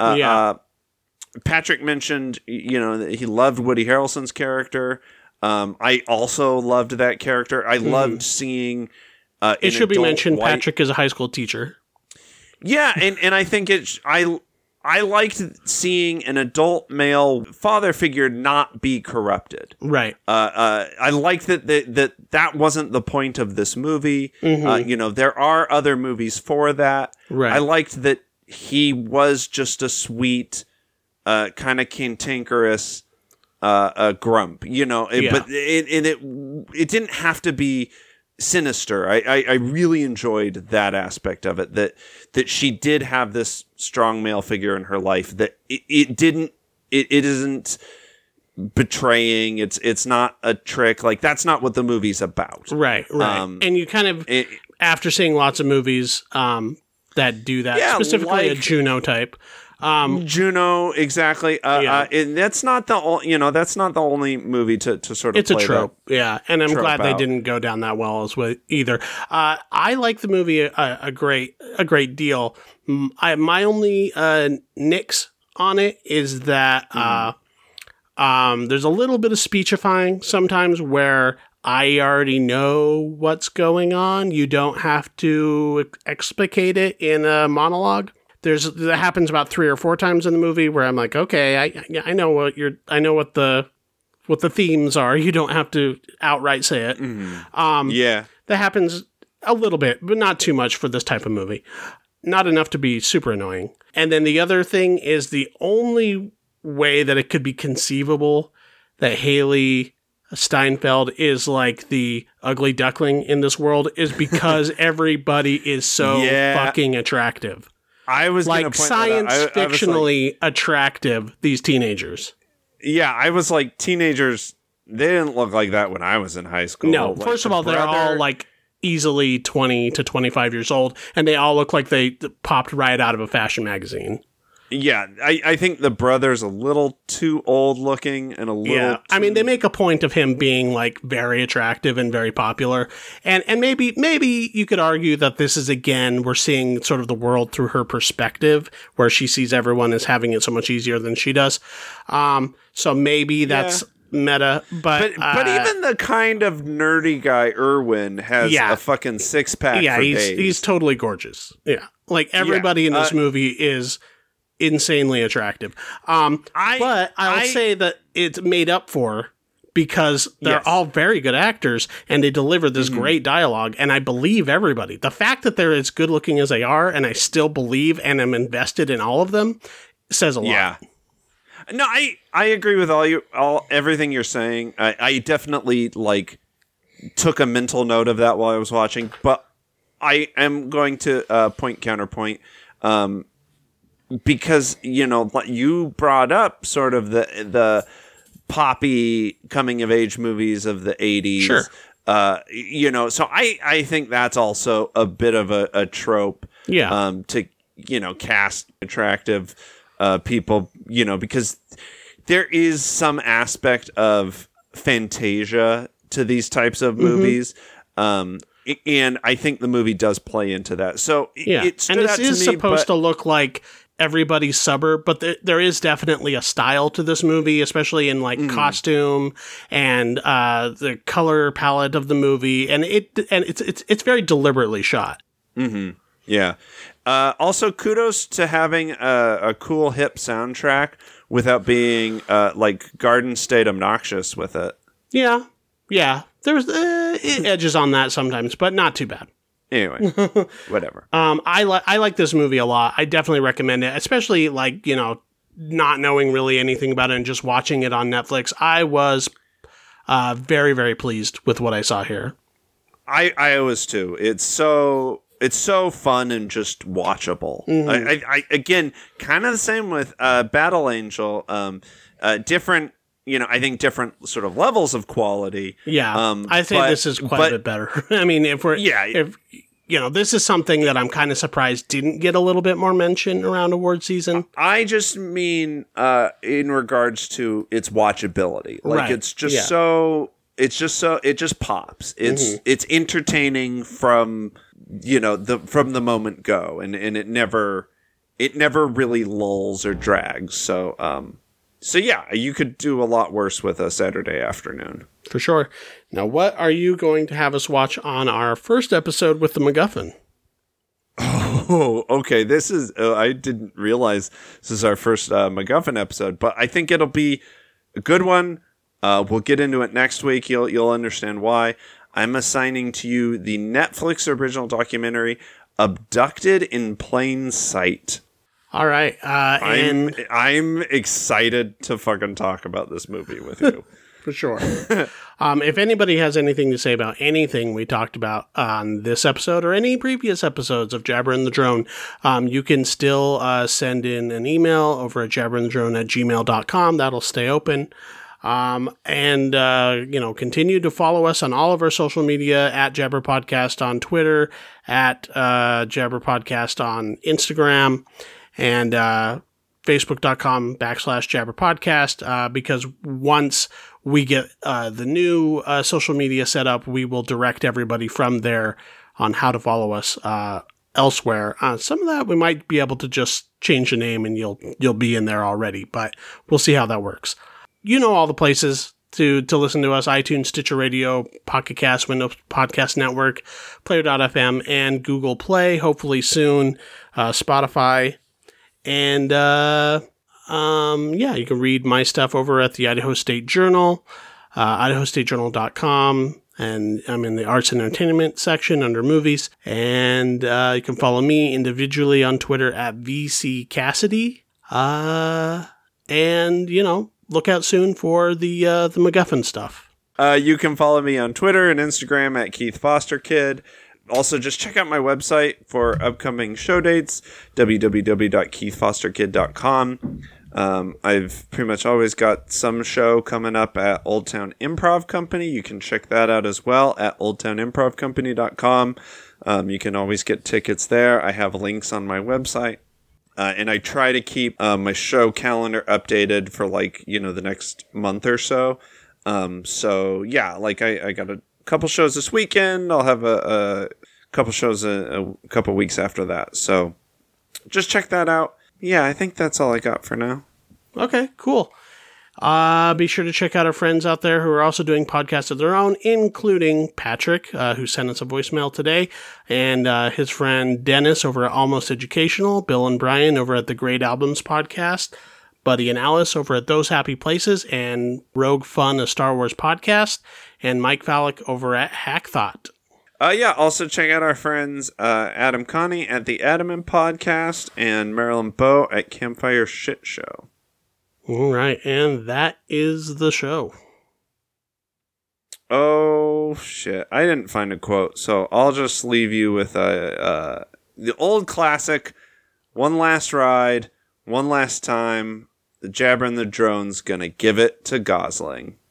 Patrick mentioned, that he loved Woody Harrelson's character. I also loved that character. I loved seeing. It should be mentioned, Patrick is a high school teacher. Yeah, and I think I liked seeing an adult male father figure not be corrupted. Right. I liked that wasn't the point of this movie. There are other movies for that. Right. I liked that he was just a sweet, kind of cantankerous grump. But it didn't have to be sinister. I really enjoyed that aspect of it, that she did have this strong male figure in her life, that it isn't betraying. It's not a trick. Like, that's not what the movie's about. Right. And you kind of, after seeing lots of movies that do that, specifically a Juno type. Juno, exactly. And that's not the only movie to sort of. It's play a trope, that and I'm trope glad they out. didn't go down that well as well either. I like the movie a great deal. My only nix on it is that there's a little bit of speechifying sometimes where I already know what's going on. You don't have to explicate it in a monologue. That happens about 3 or 4 times in the movie where I'm like, okay, I know what the themes are. You don't have to outright say it. That happens a little bit, but not too much for this type of movie. Not enough to be super annoying. And then the other thing is, the only way that it could be conceivable that Haley Steinfeld is like the ugly duckling in this world is because everybody is so fucking attractive. I was like science fictionally attractive, these teenagers. Yeah, I was like, teenagers, they didn't look like that when I was in high school. No, like, first of all, they're all like easily 20 to 25 years old, and they all look like they popped right out of a fashion magazine. Yeah, I think the brother's a little too old looking and a little. Yeah, I mean, they make a point of him being like very attractive and very popular, and maybe you could argue that this is, again, we're seeing sort of the world through her perspective, where she sees everyone as having it so much easier than she does. So maybe that's meta, but even the kind of nerdy guy Irwin has a fucking 6-pack. Yeah, for he's totally gorgeous. Yeah, like everybody in this movie is insanely attractive. But I'll say that it's made up for because they're all very good actors and they deliver this great dialogue. And I believe everybody. The fact that they're as good looking as they are, and I still believe and am invested in all of them, says a lot. Yeah. No, I agree with everything you're saying. I definitely took a mental note of that while I was watching, but I am going to counterpoint, because you brought up sort of the poppy coming of age movies of the 80s. Sure. So I think that's also a bit of a trope. Yeah. To cast attractive people, because there is some aspect of fantasia to these types of movies. And I think the movie does play into that. So it stood out to me. And this is supposed to look like everybody's suburb, but there is definitely a style to this movie, especially in costume and the color palette of the movie, and it's very deliberately shot. Mm-hmm. Yeah. Also, kudos to having a cool hip soundtrack without being Garden State obnoxious with it. Yeah. There's edges on that sometimes, but not too bad. Anyway, whatever. I like this movie a lot. I definitely recommend it, especially not knowing really anything about it and just watching it on Netflix. I was very, very pleased with what I saw here. I was too. It's so fun and just watchable. I again, kind of the same with Battle Angel. Different. I think different sort of levels of quality. Yeah, I think this is quite a bit better. I mean, this is something that I'm kind of surprised didn't get a little bit more mention around award season. I just mean in regards to its watchability. It's just so it just pops. It's entertaining from from the moment go, and it never really lulls or drags. So yeah, you could do a lot worse with a Saturday afternoon. For sure. Now, what are you going to have us watch on our first episode with the MacGuffin? Oh, okay. This is, I didn't realize this is our first MacGuffin episode, but I think it'll be a good one. We'll get into it next week. You'll understand why. I'm assigning to you the Netflix original documentary, Abducted in Plain Sight. All right. I'm excited to fucking talk about this movie with you. For sure. If anybody has anything to say about anything we talked about on this episode or any previous episodes of Jabber and the Drone, you can still send in an email over at jabberandthedrone@gmail.com. That'll stay open. And continue to follow us on all of our social media at Jabber Podcast on Twitter, at Jabber Podcast on Instagram, and facebook.com/Jabber Podcast, because once we get the new social media set up, we will direct everybody from there on how to follow us elsewhere. Some of that we might be able to just change the name and you'll be in there already, but we'll see how that works. All the places to listen to us: iTunes, Stitcher Radio, Pocket Cast, Windows Podcast Network, Player.fm, and Google Play, hopefully soon, Spotify. And, you can read my stuff over at the Idaho State Journal, idahostatejournal.com, and I'm in the arts and entertainment section under movies. And, you can follow me individually on Twitter at VC Cassidy. And, look out soon for the MacGuffin stuff. You can follow me on Twitter and Instagram at Keith Foster Kid. Also, just check out my website for upcoming show dates, www.keithfosterkid.com. I've pretty much always got some show coming up at Old Town Improv Company. You can check that out as well at oldtownimprovcompany.com. You can always get tickets there. I have links on my website. And I try to keep my show calendar updated for the next month or so. I got a couple shows this weekend. I'll have a couple shows a couple weeks after that. So just check that out. Yeah, I think that's all I got for now. Okay, cool. Be sure to check out our friends out there who are also doing podcasts of their own, including Patrick, who sent us a voicemail today, and his friend Dennis over at Almost Educational, Bill and Brian over at the Great Albums Podcast, Buddy and Alice over at Those Happy Places and Rogue Fun, a Star Wars podcast, and Mike Valek over at Hack Thought. Also check out our friends Adam Connie at the Adamant Podcast and Marilyn Bowe at Campfire Shit Show. All right, and that is the show. Oh, shit. I didn't find a quote, so I'll just leave you with the old classic, one last ride, one last time, the Jabber and the Drone's gonna give it to Gosling.